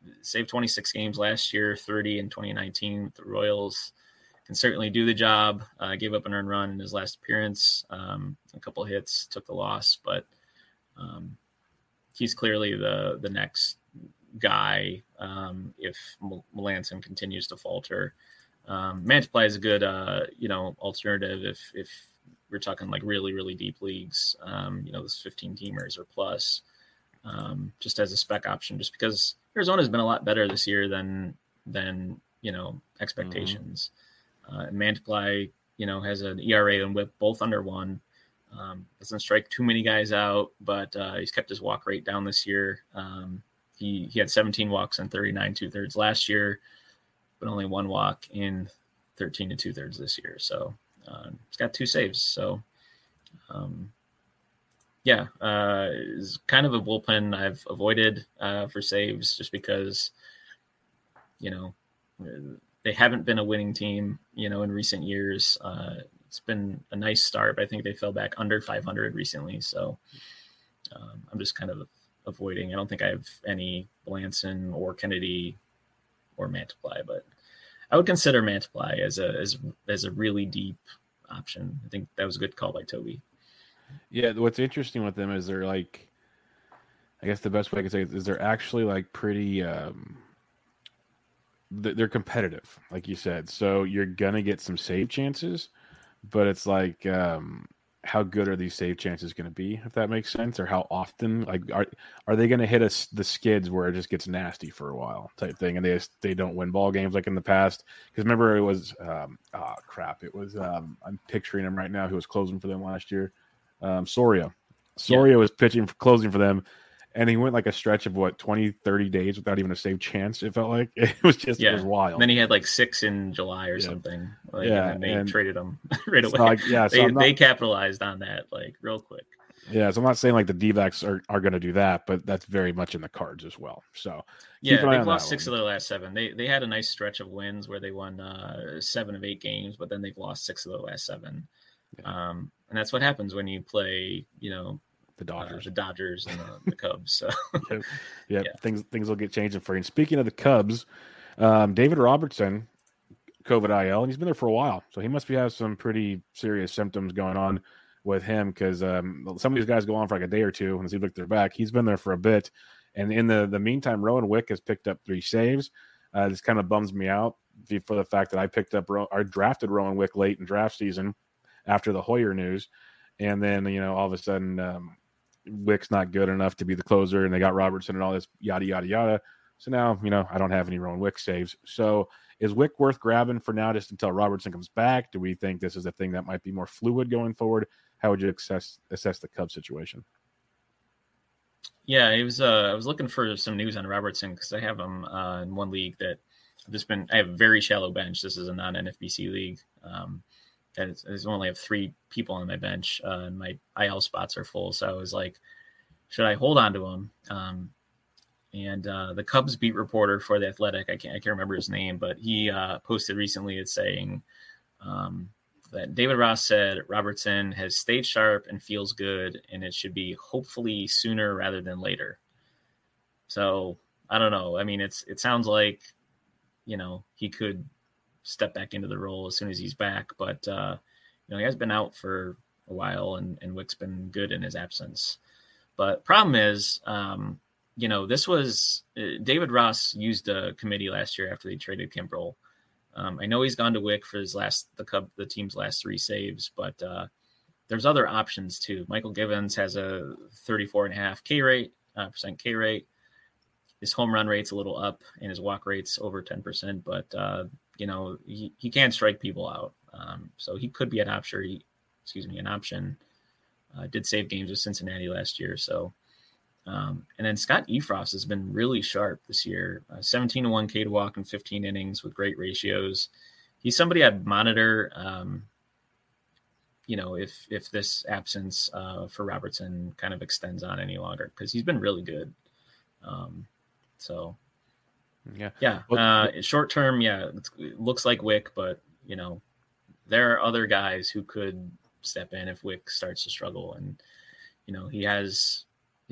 saved twenty-six games last year, thirty in twenty nineteen with the Royals. Can certainly do the job. Uh, gave up an earned run in his last appearance. Um, a couple hits, took the loss, but um, he's clearly the the next guy um, if Melancon continues to falter. Um, Mantiply is a good, uh, you know, alternative if if we're talking like really really deep leagues. Um, you know, those fifteen teamers or plus, um, just as a spec option, just because Arizona has been a lot better this year than than you know expectations. Mm-hmm. Uh, Mantiply, you know, has an E R A and whip both under one. Um, doesn't strike too many guys out, but uh, he's kept his walk rate down this year. Um, he he had seventeen walks and thirty-nine two thirds last year, but only one walk in thirteen and two thirds this year. So uh, he's got two saves. So um, yeah, uh, it's kind of a bullpen I've avoided uh, for saves just because, you know, they haven't been a winning team, you know, in recent years. Uh, it's been a nice start, but I think they fell back under five hundred recently. So um, I'm just kind of avoiding. I don't think I have any Melancon or Kennedy or Mantiply, but I would consider Mantiply as a as as a really deep option. I think that was a good call by Toby. Yeah, what's interesting with them is they're like, I guess the best way I could say it is they're actually like pretty. Um, they're competitive, like you said. So you're gonna get some save chances, but it's like, um, how good are these save chances going to be, if that makes sense, or how often? Like, are are they going to hit us the skids where it just gets nasty for a while, type thing, and they just, they don't win ball games like in the past? Because remember, it was um, oh crap, it was um, I'm picturing him right now who was closing for them last year, um, Soria. Soria yeah. was pitching for closing for them. And he went like a stretch of what, twenty, thirty days without even a save chance. It felt like it was just, yeah. it was wild. And then he had like six in July or yeah. something. Like, yeah. And then they and traded him right away. Like, yeah, so they, not, they capitalized on that like real quick. Yeah. So I'm not saying like the D-backs are, are going to do that, but that's very much in the cards as well. So yeah, they've lost six one. of their last seven. They, they had a nice stretch of wins where they won uh, seven of eight games, but then they've lost six of their last seven. Yeah. Um, and that's what happens when you play, you know, the Dodgers, uh, the Dodgers, and the, the Cubs. So, yep. Yep. yeah, things things will get changing for you. And speaking of the Cubs, um, David Robertson, COVID I L, and he's been there for a while, so he must be having some pretty serious symptoms going on with him. Because um, some of these guys go on for like a day or two, and it seems like they're back. He's been there for a bit, and in the the meantime, Rowan Wick has picked up three saves. Uh, this kind of bums me out for the fact that I picked up, I drafted Rowan Wick late in draft season after the Hoyer news, and then you know all of a sudden. Um, Wick's not good enough to be the closer, and they got Robertson and all this yada yada yada. So now, you know, I don't have any Rowan Wick saves. So is Wick worth grabbing for now, just until Robertson comes back? Do we think this is a thing that might be more fluid going forward? How would you assess assess the Cubs situation? Yeah, it was. Uh, I was looking for some news on Robertson because I have him uh, in one league that I've just been. I have a very shallow bench. This is a non-N F B C league. Um, I only have three people on my bench, uh, and my I L spots are full. So I was like, should I hold on to him? Um, and uh, the Cubs beat reporter for The Athletic, I can't I can't remember his name, but he uh, posted recently it's saying um, that David Ross said Robertson has stayed sharp and feels good, and it should be hopefully sooner rather than later. So I don't know. I mean, it's it sounds like, you know, he could step back into the role as soon as he's back. But, uh, you know, he has been out for a while, and, and Wick's been good in his absence. But problem is, um, you know, this was uh, David Ross used a committee last year after they traded Kimbrel. Um, I know he's gone to Wick for his last, the Cub, the team's last three saves, but uh, there's other options too. Michael Givens has a thirty-four and a half K rate, uh, percent K rate. His home run rate's a little up, and his walk rate's over ten percent, but, uh, you know, he, he can strike people out. Um, so he could be an option. He, excuse me, an option. Uh, did save games with Cincinnati last year. So, um, and then Scott Efross has been really sharp this year. Uh, seventeen to one K to walk in fifteen innings with great ratios. He's somebody I'd monitor, um, you know, if, if this absence uh, for Robertson kind of extends on any longer, because he's been really good. Um, so, yeah, yeah. Uh, short term, yeah, it's, it looks like Wick, but you know, there are other guys who could step in if Wick starts to struggle, and you know, he has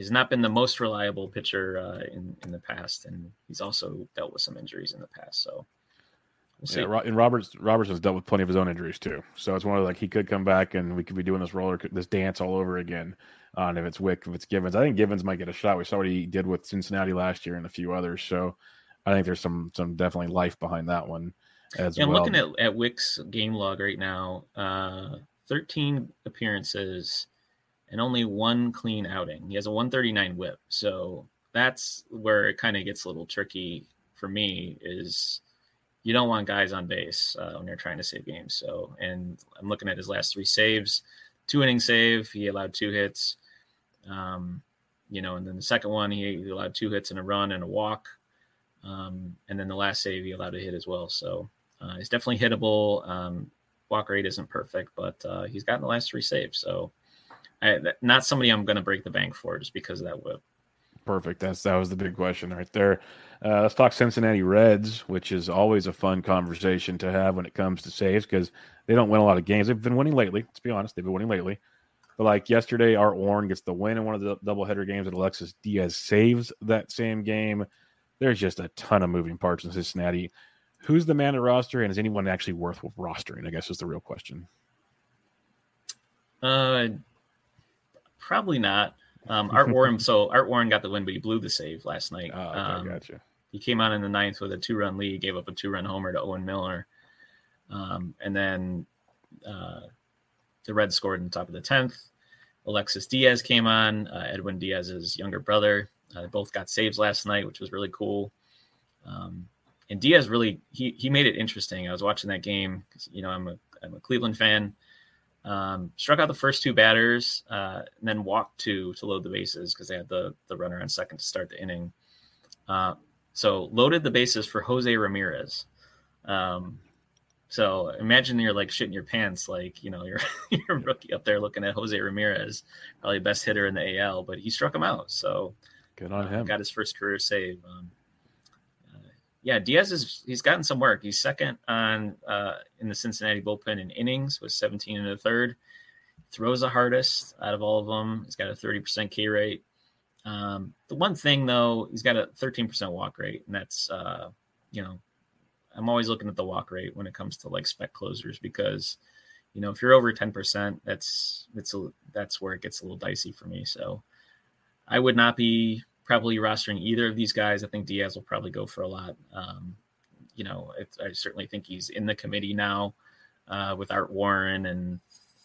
he's not been the most reliable pitcher uh, in in the past, and he's also dealt with some injuries in the past. So we'll see. Yeah, and Roberts Robertson's dealt with plenty of his own injuries too. So it's one of like he could come back and we could be doing this roller this dance all over again. On if it's Wick, if it's Givens, I think Givens might get a shot. We saw what he did with Cincinnati last year and a few others. So I think there's some some definitely life behind that one as yeah, I'm well. looking at, at Wick's game log right now. Uh, thirteen appearances and only one clean outing. He has a one thirty-nine whip. So that's where it kind of gets a little tricky for me is you don't want guys on base uh, when you're trying to save games. So, and I'm looking at his last three saves, two inning save. He allowed two hits. Um, you know, and then the second one, he allowed two hits and a run and a walk. Um, and then the last save, he allowed a hit as well. So uh, he's definitely hittable. Um, walk rate isn't perfect, but uh, he's gotten the last three saves. So I, that, not somebody I'm going to break the bank for just because of that whip. Perfect. That's that was the big question right there. Uh, let's talk Cincinnati Reds, which is always a fun conversation to have when it comes to saves because they don't win a lot of games. They've been winning lately. Let's be honest, they've been winning lately. But like yesterday, Art Warren gets the win in one of the doubleheader games, and Alexis Diaz saves that same game. There's just a ton of moving parts in Cincinnati. Who's the man to roster, and is anyone actually worth rostering? I guess is the real question. Uh, probably not. Um, Art Warren. So Art Warren got the win, but he blew the save last night. Oh, okay, um, gotcha. He came on in the ninth with a two-run lead, gave up a two-run homer to Owen Miller, um, and then uh, the Reds scored in the top of the tenth. Alexis Diaz came on, uh, Edwin Diaz's younger brother. Uh, they both got saves last night, which was really cool. Um, and Diaz really he he made it interesting. I was watching that game. You know, I'm a I'm a Cleveland fan. Um, struck out the first two batters, uh, and then walked two to load the bases because they had the the runner on second to start the inning. Uh, so loaded the bases for Jose Ramirez. Um, so imagine you're like shitting your pants, like, you know, you're you're a rookie up there looking at Jose Ramirez, probably best hitter in the A L, but he struck him out. So good on uh, him. Got his first career save. Um, uh, yeah, Diaz is he's gotten some work. He's second on uh, in the Cincinnati bullpen in innings with seventeen and a third. Throws the hardest out of all of them. He's got a thirty percent K rate. Um, the one thing though, he's got a thirteen percent walk rate, and that's uh, you know. I'm always looking at the walk rate when it comes to like spec closers because, you know, if you're over ten percent, that's it's a, that's where it gets a little dicey for me. So I would not be probably rostering either of these guys. I think Diaz will probably go for a lot. Um, you know, it, I certainly think he's in the committee now uh, with Art Warren and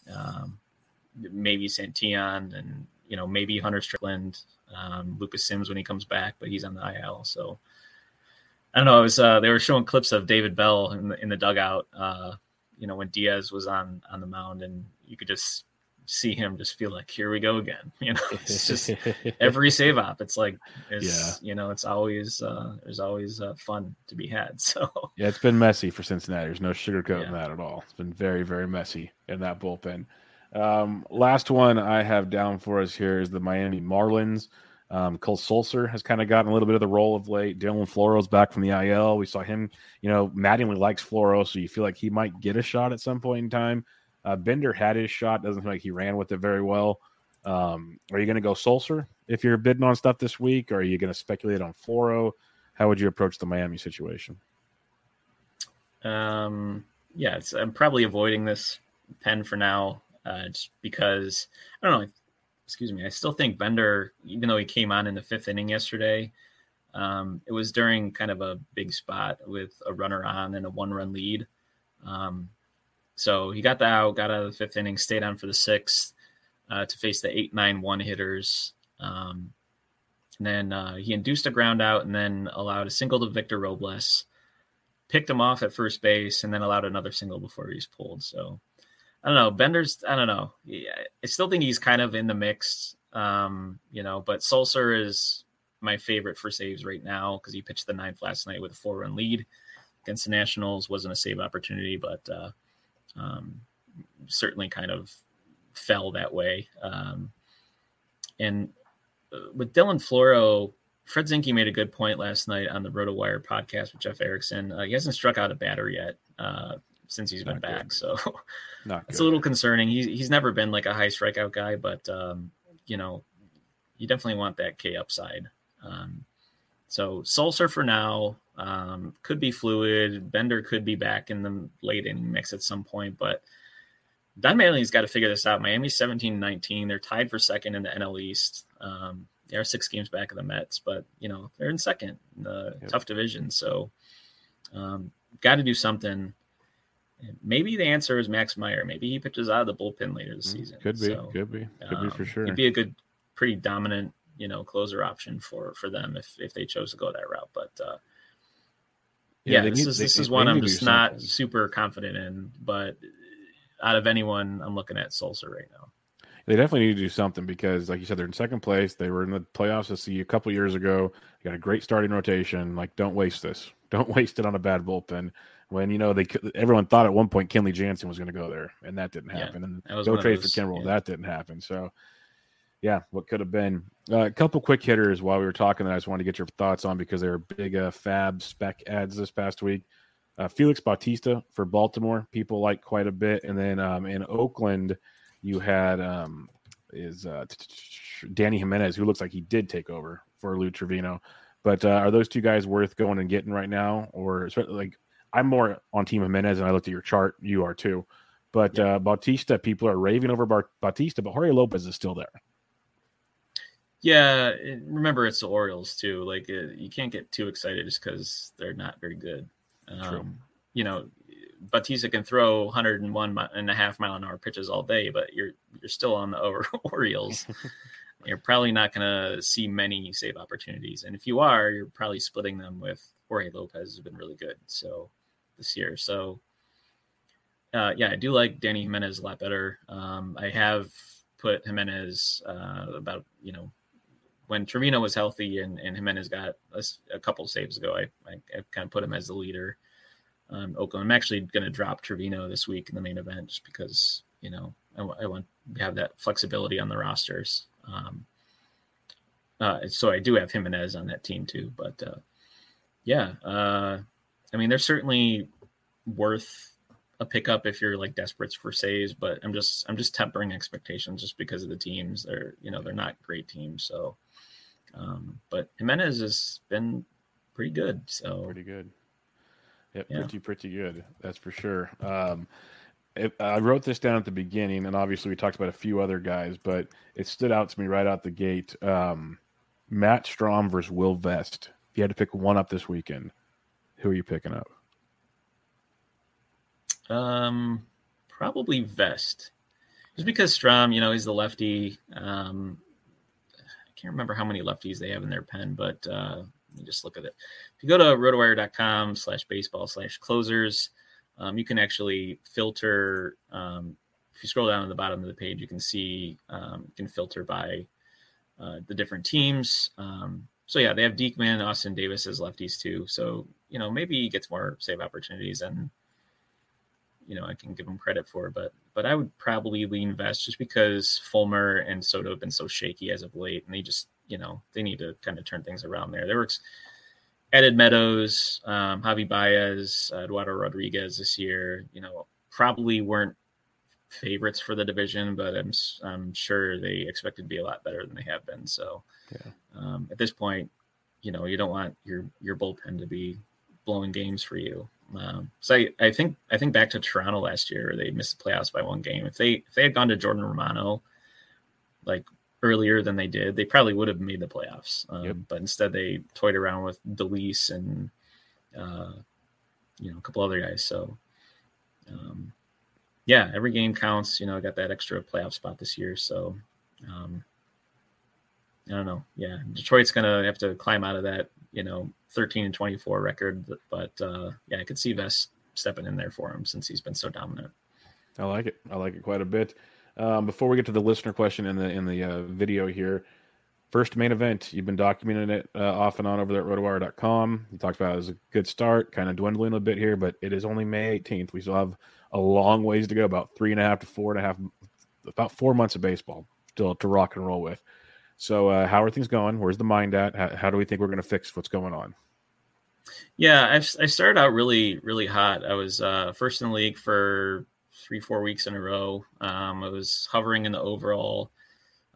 um, maybe Santillan and, you know, maybe Hunter Strickland, um, Lucas Sims when he comes back, but he's on the I L. So I don't know. It was uh, they were showing clips of David Bell in the in the dugout. Uh, you know, when Diaz was on on the mound, and you could just see him just feel like, here we go again. You know, it's just every save op. It's like, it's, yeah. you know, it's always uh, there's always uh, fun to be had. So yeah, it's been messy for Cincinnati. There's no sugarcoating yeah. that at all. It's been very very messy in that bullpen. Um, last one I have down for us here is the Miami Marlins. Um, Cole Sulser has kind of gotten a little bit of the role of late. Dylan Floro's back from the I L. We saw him, you know, Mattingly likes Floro, so you feel like he might get a shot at some point in time. Uh, Bender had his shot. Doesn't feel like he ran with it very well. Um, are you going to go Sulser if you're bidding on stuff this week, or are you going to speculate on Floro? How would you approach the Miami situation? Um, yeah, it's, I'm probably avoiding this pen for now, uh, just because, I don't know, excuse me, I still think Bender, even though he came on in the fifth inning yesterday, um, it was during kind of a big spot with a runner on and a one-run lead. Um, so he got the out, got out of the fifth inning, stayed on for the sixth uh, to face the eight nine one hitters. Um, and then uh, he induced a ground out and then allowed a single to Victor Robles, picked him off at first base, and then allowed another single before he was pulled. So I don't know. Bender's, I don't know. I still think he's kind of in the mix, um, you know, but Sulser is my favorite for saves right now because he pitched the ninth last night with a four-run lead against the Nationals. Wasn't a save opportunity, but uh, um, certainly kind of fell that way. Um, and with Dylan Floro, Fred Zinke made a good point last night on the RotoWire podcast with Jeff Erickson. Uh, he hasn't struck out a batter yet. Uh, since he's been Not back. Good. So Not it's good. a little concerning. He's, he's never been like a high strikeout guy, but um, you know, you definitely want that K upside. Um, so Sulser for now um, could be fluid. Bender could be back in the late inning mix at some point, but Don Mattingly's got to figure this out. Miami's seventeen nineteen. They're tied for second in the N L East. Um, they are six games back of the Mets, but you know they're in second in the yep. tough division. So um, got to do something. Maybe the answer is Max Meyer. Maybe he pitches out of the bullpen later this season. Could be, so, could be, could um, be for sure. He'd be a good, pretty dominant, you know, closer option for for them if if they chose to go that route. But uh, yeah, yeah this need, is this they, is one I'm just not super confident in. But out of anyone, I'm looking at Sulser right now. They definitely need to do something because, like you said, they're in second place. They were in the playoffs to see a couple years ago. You got a great starting rotation. Like, don't waste this. Don't waste it on a bad bullpen. When, you know, they everyone thought at one point Kenley Jansen was going to go there, and that didn't happen. Yeah, and go trade those, for Kimbrel, yeah. that didn't happen. So, yeah, what could have been. Uh, a couple quick hitters while we were talking that I just wanted to get your thoughts on because they were big uh, fab spec ads this past week. Uh, Felix Bautista for Baltimore, people like quite a bit. And then um, in Oakland, you had um, is uh, Danny Jimenez, who looks like he did take over for Lou Trevino. But uh, are those two guys worth going and getting right now? Or like I'm more on Team Jimenez, and I looked at your chart. You are too. But yeah. uh, Bautista, people are raving over Bar- Bautista, but Jorge Lopez is still there. Yeah, remember it's the Orioles too. Like it, you can't get too excited just because they're not very good. Um, True. You know, Bautista can throw one hundred one and a half mile an hour pitches all day, but you're you're still on the over Orioles. You're probably not going to see many save opportunities, and if you are, you're probably splitting them with Jorge Lopez, who's been really good so this year. So, uh, yeah, I do like Danny Jimenez a lot better. Um, I have put Jimenez uh, about you know. When Trevino was healthy and, and Jimenez got a, a couple saves ago, I, I, I kind of put him as the leader. Um, Oakland. I'm actually going to drop Trevino this week in the main event just because, you know, I, w- I want to have that flexibility on the rosters. Um, uh, so I do have Jimenez on that team too. But uh, yeah, uh, I mean, they're certainly worth a pickup if you're like desperate for saves, but I'm just I'm just tempering expectations just because of the teams. They're you know they're not great teams. So. Um, but Jimenez has been pretty good. So pretty good. Yep, yeah, pretty pretty good. That's for sure. Um, it, I wrote this down at the beginning, and obviously we talked about a few other guys, but it stood out to me right out the gate. Um, Matt Strahm versus Will Vest. If you had to pick one up this weekend, who are you picking up? Um, probably Vest, just because Strahm, you know, he's the lefty. Um. Can't remember how many lefties they have in their pen, but uh, let me just look at it. If you go to rotowire.com slash baseball slash closers, um, you can actually filter. Um, if you scroll down to the bottom of the page, you can see um, you can filter by uh, the different teams. Um, so yeah, they have Diekman, Austin Davis as lefties too. So you know maybe he gets more save opportunities than you know I can give him credit for, but. But I would probably lean Vest just because Fulmer and Soto have been so shaky as of late, and they just, you know, they need to kind of turn things around there. There was added Meadows, um, Javi Baez, uh, Eduardo Rodriguez this year. You know, probably weren't favorites for the division, but I'm I'm sure they expected to be a lot better than they have been. So yeah. um, at this point, you know, you don't want your your bullpen to be blowing games for you. Um, so I, I think I think back to Toronto last year, they missed the playoffs by one game. If they if they had gone to Jordan Romano like earlier than they did, they probably would have made the playoffs. Um, yep. But instead, they toyed around with DeLeese and uh, you know a couple other guys. So um, yeah, every game counts. You know, got that extra playoff spot this year. So um, I don't know. Yeah, Detroit's gonna have to climb out of that. You know, thirteen and twenty-four record, but uh, yeah, I could see Vest stepping in there for him since he's been so dominant. I like it. I like it quite a bit. Um, before we get to the listener question in the in the uh, video here, first main event, you've been documenting it uh, off and on over there at rotowire dot com. You talked about it as a good start, kind of dwindling a bit here, but it is only May eighteenth. We still have a long ways to go, about three and a half to four and a half, about four months of baseball still to rock and roll with. So uh, how are things going? Where's the mind at? How, how do we think we're going to fix what's going on? Yeah, I've, I started out really, really hot. I was uh, first in the league for three, four weeks in a row. Um, I was hovering in the overall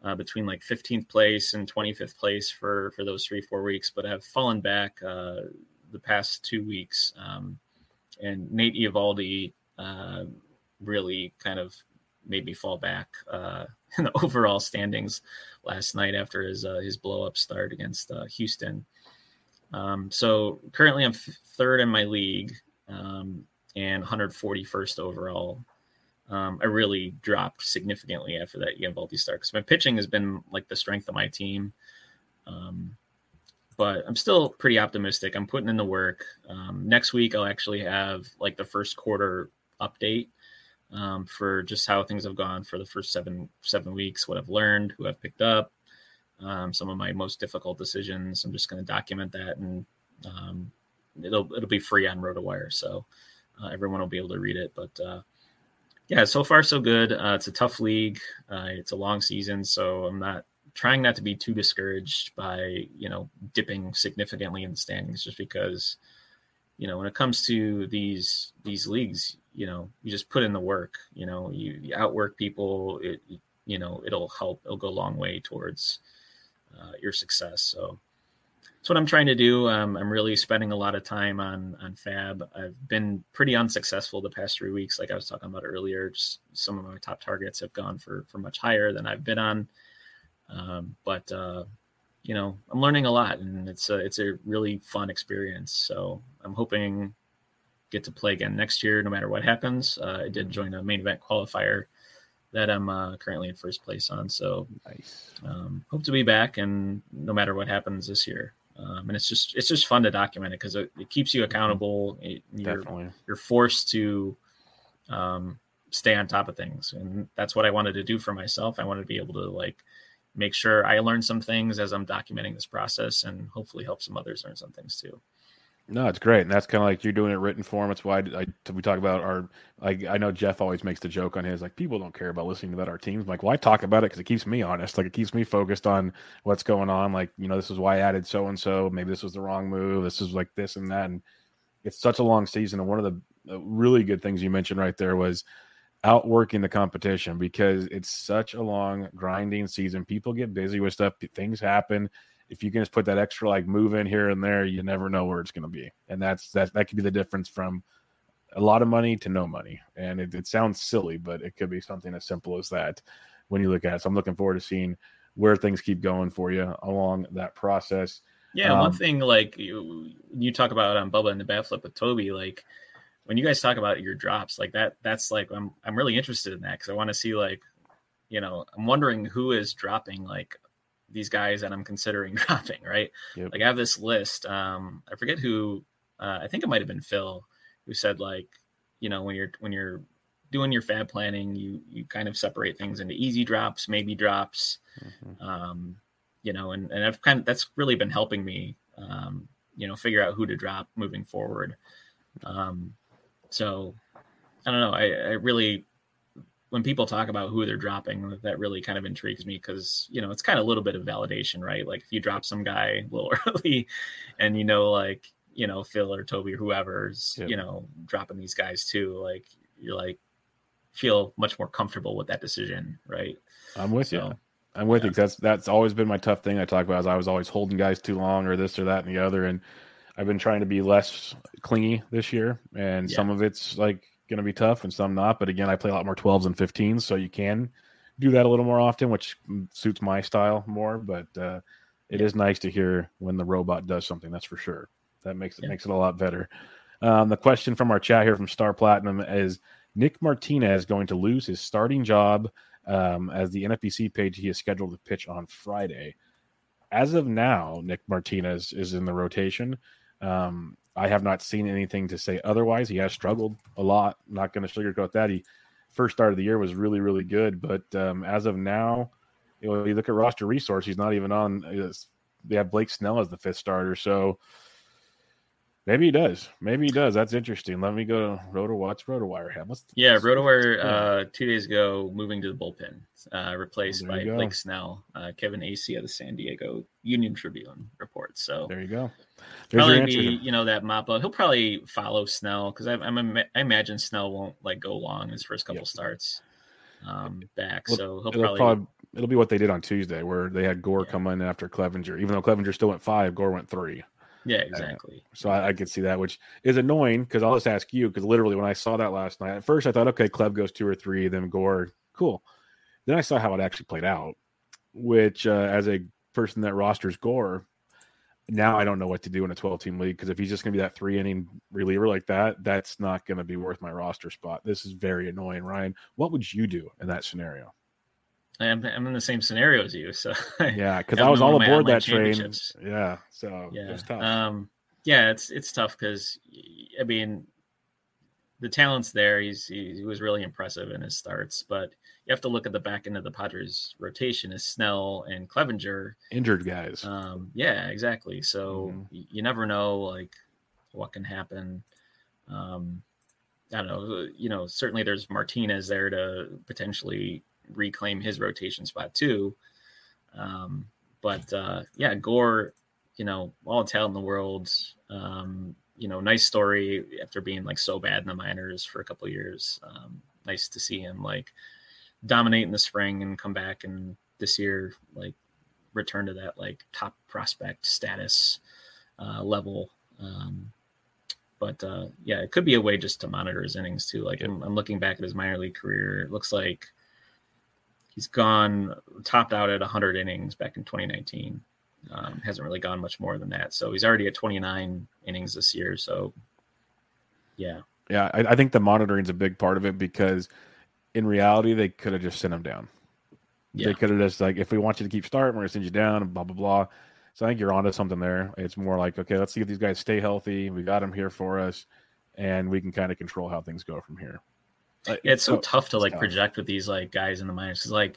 uh, between like fifteenth place and twenty-fifth place for, for those three, four weeks, but have fallen back uh, the past two weeks. Um, and Nate Eovaldi uh, really kind of made me fall back uh, in the overall standings last night after his uh, his blow up start against uh, Houston. Um, so currently I'm f- third in my league um, and one hundred forty-first overall. Um, I really dropped significantly after that Eovaldi start because my pitching has been like the strength of my team. Um, but I'm still pretty optimistic. I'm putting in the work. Um, next week, I'll actually have like the first quarter update um, for just how things have gone for the first seven, seven weeks, what I've learned, who I've picked up, um, some of my most difficult decisions. I'm just going to document that, and um, it'll, it'll be free on RotoWire. So uh, everyone will be able to read it, but uh, yeah, so far so good. Uh, it's a tough league. Uh, it's a long season, so I'm not trying not to be too discouraged by, you know, dipping significantly in the standings, just because, you know, when it comes to these these leagues, you know, you just put in the work. You know, you, you outwork people. It, you know, it'll help. It'll go a long way towards uh, your success. So that's what I'm trying to do. Um, I'm really spending a lot of time on on Fab. I've been pretty unsuccessful the past three weeks, like I was talking about earlier. Just some of my top targets have gone for for much higher than I've been on. Um, but uh, you know, I'm learning a lot, and it's a it's a really fun experience. So I'm hoping get to play again next year, no matter what happens. Uh, I did join a main event qualifier that I'm uh, currently in first place on. So Nice. um, hope to be back, and no matter what happens this year. Um, and it's just it's just fun to document it because it, it keeps you accountable. It, you're, Definitely. you're forced to um, stay on top of things, and that's what I wanted to do for myself. I wanted to be able to like make sure I learn some things as I'm documenting this process, and hopefully help some others learn some things too. No, it's great, and that's kind of like you're doing it written form. That's why I, I we talk about our. Like I know Jeff always makes the joke on his like people don't care about listening about our teams. I'm like, well, I talk about it because it keeps me honest. Like it keeps me focused on what's going on. Like you know, this is why I added so and so. Maybe this was the wrong move. This is like this and that. And it's such a long season. And one of the really good things you mentioned right there was outworking the competition, because it's such a long grinding season. People get busy with stuff. Things happen. If you can just put that extra like move in here and there, you never know where it's going to be. And that's that that could be the difference from a lot of money to no money. And it, it sounds silly, but it could be something as simple as that when you look at it. So I'm looking forward to seeing where things keep going for you along that process. Yeah, um, one thing like you, you talk about on Bubba and the Bat Flip with Toby, like when you guys talk about your drops, like that, that's like I'm I'm really interested in that because I want to see like, you know, I'm wondering who is dropping like these guys that I'm considering dropping, right? Yep. Like I have this list. Um, I forget who, uh, I think it might've been Phil who said like, you know, when you're, when you're doing your fab planning, you, you kind of separate things into easy drops, maybe drops, mm-hmm. um, you know, and, and I've kind of, that's really been helping me, um, you know, figure out who to drop moving forward. Um, so I don't know. I, I really, when people talk about who they're dropping, that really kind of intrigues me because, you know, it's kind of a little bit of validation, right? Like if you drop some guy a little early and, you know, like, you know, Phil or Toby or whoever's, yep. you know, dropping these guys too, like you're like, feel much more comfortable with that decision. Right. I'm with so, you. I'm with yeah. you. That's, that's always been my tough thing I talk about is I was always holding guys too long or this or that and the other. And I've been trying to be less clingy this year. And yeah. some of it's like, going to be tough and some not, but again I play a lot more twelves and fifteens, so you can do that a little more often, which suits my style more. But uh it yeah. is nice to hear when the robot does something, that's for sure. That makes it yeah. makes it a lot better. Um the question from our chat here from Star Platinum is Nick Martinez going to lose his starting job um as the N F B C page he is scheduled to pitch on Friday. As of now, Nick Martinez is in the rotation. um I have not seen anything to say otherwise. He has struggled a lot. I'm not going to sugarcoat that. He first start of the year was really, really good. But um, as of now, you know, you look at roster resource, he's not even on. They have Blake Snell as the fifth starter. So maybe he does. Maybe he does. That's interesting. Let me go to Roto. What's RotoWire have? What's, yeah, RotoWire uh, two days ago moving to the bullpen, uh, replaced by go. Blake Snell. Uh, Kevin Acee of the San Diego Union Tribune reports. So there you go. There's probably be, you know, that mop up. He'll probably follow Snell because I, I'm I imagine Snell won't like go long his first couple yep. starts um, back. Well, so he'll it'll probably, probably it'll be what they did on Tuesday, where they had Gore Yeah. come in after Clevenger. Even though Clevenger still went five, Gore went three. Yeah, exactly. Uh, so I, I could see that, which is annoying because I'll just ask you, because literally when I saw that last night, at first I thought, okay, Cleve goes two or three, then Gore, cool. Then I saw how it actually played out, which uh, as a person that rosters Gore, now I don't know what to do in a twelve-team league, because if he's just going to be that three-inning reliever like that, that's not going to be worth my roster spot. This is very annoying. Ryan, what would you do in that scenario? I'm, I'm in the same scenario as you, so yeah, because I was all aboard that train. Yeah, so yeah, it's tough. Um, yeah, it's it's tough because I mean, the talent's there. He's he, he was really impressive in his starts, but you have to look at the back end of the Padres rotation as Snell and Clevenger, injured guys. Um, yeah, exactly. So mm-hmm. you, you never know like what can happen. Um, I don't know. You know, certainly there's Martinez there to potentially reclaim his rotation spot too. Um, but uh, yeah, Gore, you know, all the talent in the world. Um, you know, nice story after being like so bad in the minors for a couple of years. Um, nice to see him like dominate in the spring and come back and this year like return to that like top prospect status uh, level. Um, but uh, yeah, it could be a way just to monitor his innings too. Like I'm, I'm looking back at his minor league career. It looks like he's gone topped out at one hundred innings back in twenty nineteen. Um, hasn't really gone much more than that. So he's already at twenty-nine innings this year. So yeah. Yeah. I, I think the monitoring is a big part of it, because in reality, they could have just sent him down. Yeah. They could have just like, if we want you to keep starting, we're going to send you down and blah, blah, blah. So I think you're onto something there. It's more like, okay, let's see if these guys stay healthy. We got them here for us, and we can kind of control how things go from here. Yeah, it's so, so tough to like tough. project with these like guys in the minors. Because like,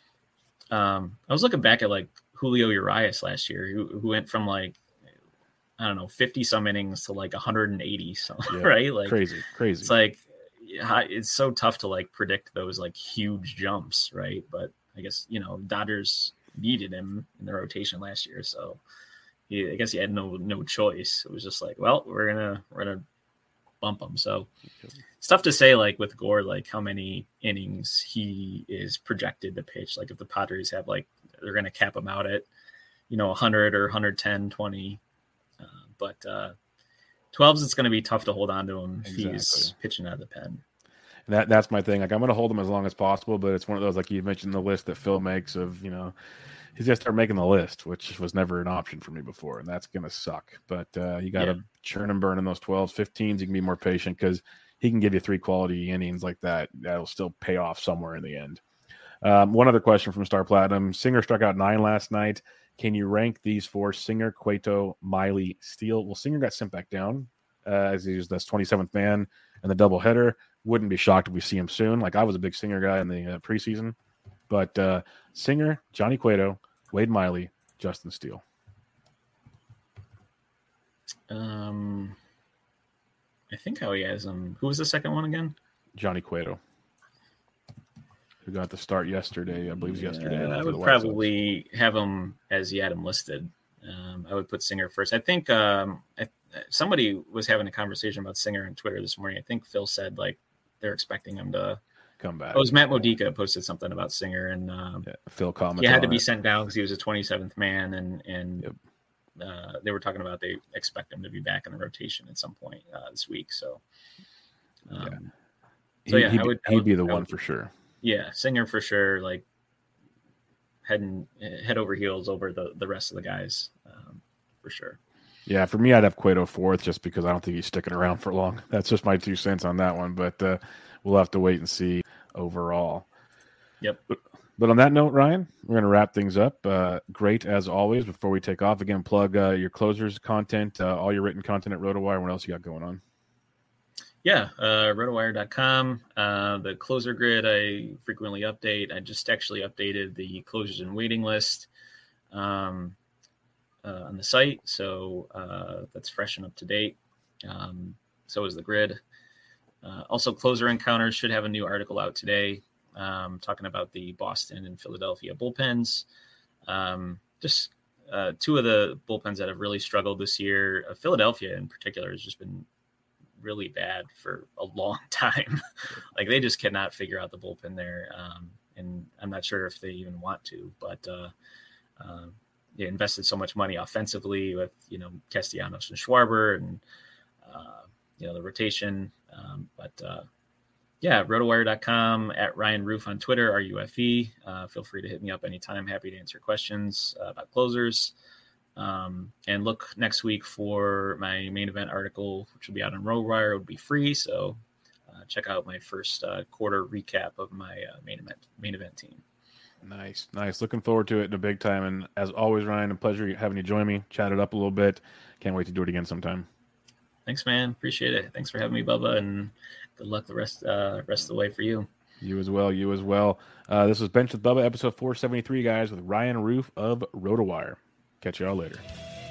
um, I was looking back at like Julio Urias last year, who, who went from like, I don't know, fifty some innings to like one hundred eighty. So yeah, right, like crazy, crazy. It's like it's so tough to like predict those like huge jumps, right? But I guess you know Dodgers needed him in the rotation last year, so he, I guess he had no no choice. It was just like, well, we're gonna we're gonna bump him. So it's tough to say like with Gore, like how many innings he is projected to pitch. Like if the Padres have like they're gonna cap him out at you know one hundred or one ten, twenty, uh, but uh, twelves it's gonna be tough to hold on to him exactly. if he's pitching out of the pen. That that's my thing. Like I'm going to hold him as long as possible, but it's one of those, like you mentioned, the list that Phil makes of, you know, he's going to start making the list, which was never an option for me before, and that's going to suck. But uh, you got to yeah. churn and burn in those twelves, fifteens. You can be more patient because he can give you three quality innings like that. That'll still pay off somewhere in the end. Um, one other question from Star Platinum. Singer struck out nine last night. Can you rank these four? Singer, Cueto, Miley, Steele. Well, Singer got sent back down uh, as he was this twenty-seventh man in the doubleheader. Wouldn't be shocked if we see him soon. Like I was a big Singer guy in the uh, preseason, but uh, Singer, Johnny Cueto, Wade Miley, Justin Steele. Um, I think how he has him. Who was the second one again? Johnny Cueto, who got the start yesterday. I believe it was yesterday. Uh, I would probably have him as he had him listed. Um, I would put Singer first. I think um, I, somebody was having a conversation about Singer on Twitter this morning. I think Phil said like they're expecting him to come back. Oh, it was Matt Modica posted something about Singer, and um, yeah, Phil commented. He had to be it. sent down because he was a twenty-seventh man, and and yep. uh, they were talking about they expect him to be back in the rotation at some point uh, this week. So, um, yeah. so yeah, he'd, I would, he'd I would, be the I one would, for sure. Yeah, Singer for sure. Like heading head over heels over the the rest of the guys um, for sure. Yeah, for me, I'd have Cueto fourth just because I don't think he's sticking around for long. That's just my two cents on that one, but uh, we'll have to wait and see overall. Yep. But, but on that note, Ryan, we're going to wrap things up. Uh, great as always. Before we take off, again, plug uh, your closers content, uh, all your written content at RotoWire. What else you got going on? Yeah, uh, rotowire dot com. Uh, the closer grid I frequently update. I just actually updated the closers and waiting list. Um, Uh, on the site, so uh, that's fresh and up to date. Um, so is the grid. Uh, also, Closer Encounters should have a new article out today um, talking about the Boston and Philadelphia bullpens. Um, just uh, two of the bullpens that have really struggled this year. Uh, Philadelphia in particular has just been really bad for a long time. Like they just cannot figure out the bullpen there. Um, and I'm not sure if they even want to. But uh, uh, they invested so much money offensively with, you know, Castellanos and Schwarber and, uh, you know, the rotation. Um, but uh, yeah, rotowire dot com, at Ryan Roof on Twitter, R U F E. Uh, feel free to hit me up anytime. Happy to answer questions uh, about closers. Um, and look next week for my main event article, which will be out on RotoWire. It would be free. So uh, check out my first uh, quarter recap of my uh, main event main event team. Nice, nice. Looking forward to it in a big time. And as always, Ryan, a pleasure having you join me. Chat it up a little bit. Can't wait to do it again sometime. Thanks, man. Appreciate it. Thanks for having me, Bubba, and good luck the rest uh, rest of the way for you. You as well. You as well. Uh, this was Bench with Bubba, episode four seventy-three, guys, with Ryan Roof of RotoWire. Catch y'all later.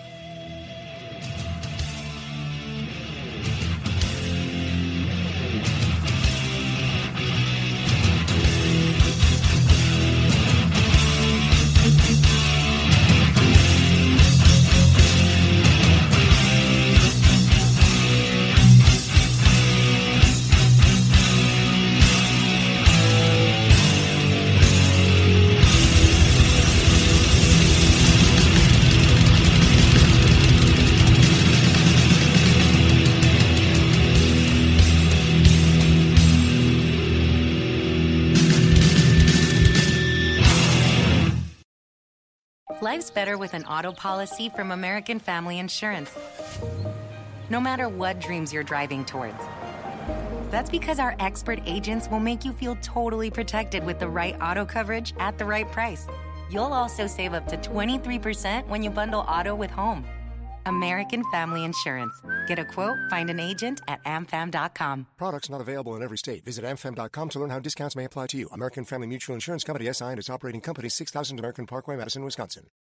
Life's better with an auto policy from American Family Insurance. No matter what dreams you're driving towards. That's because our expert agents will make you feel totally protected with the right auto coverage at the right price. You'll also save up to twenty-three percent when you bundle auto with home. American Family Insurance. Get a quote, find an agent at a m fam dot com. Products not available in every state. Visit a m fam dot com to learn how discounts may apply to you. American Family Mutual Insurance Company, S I and its operating company, six thousand American Parkway, Madison, Wisconsin.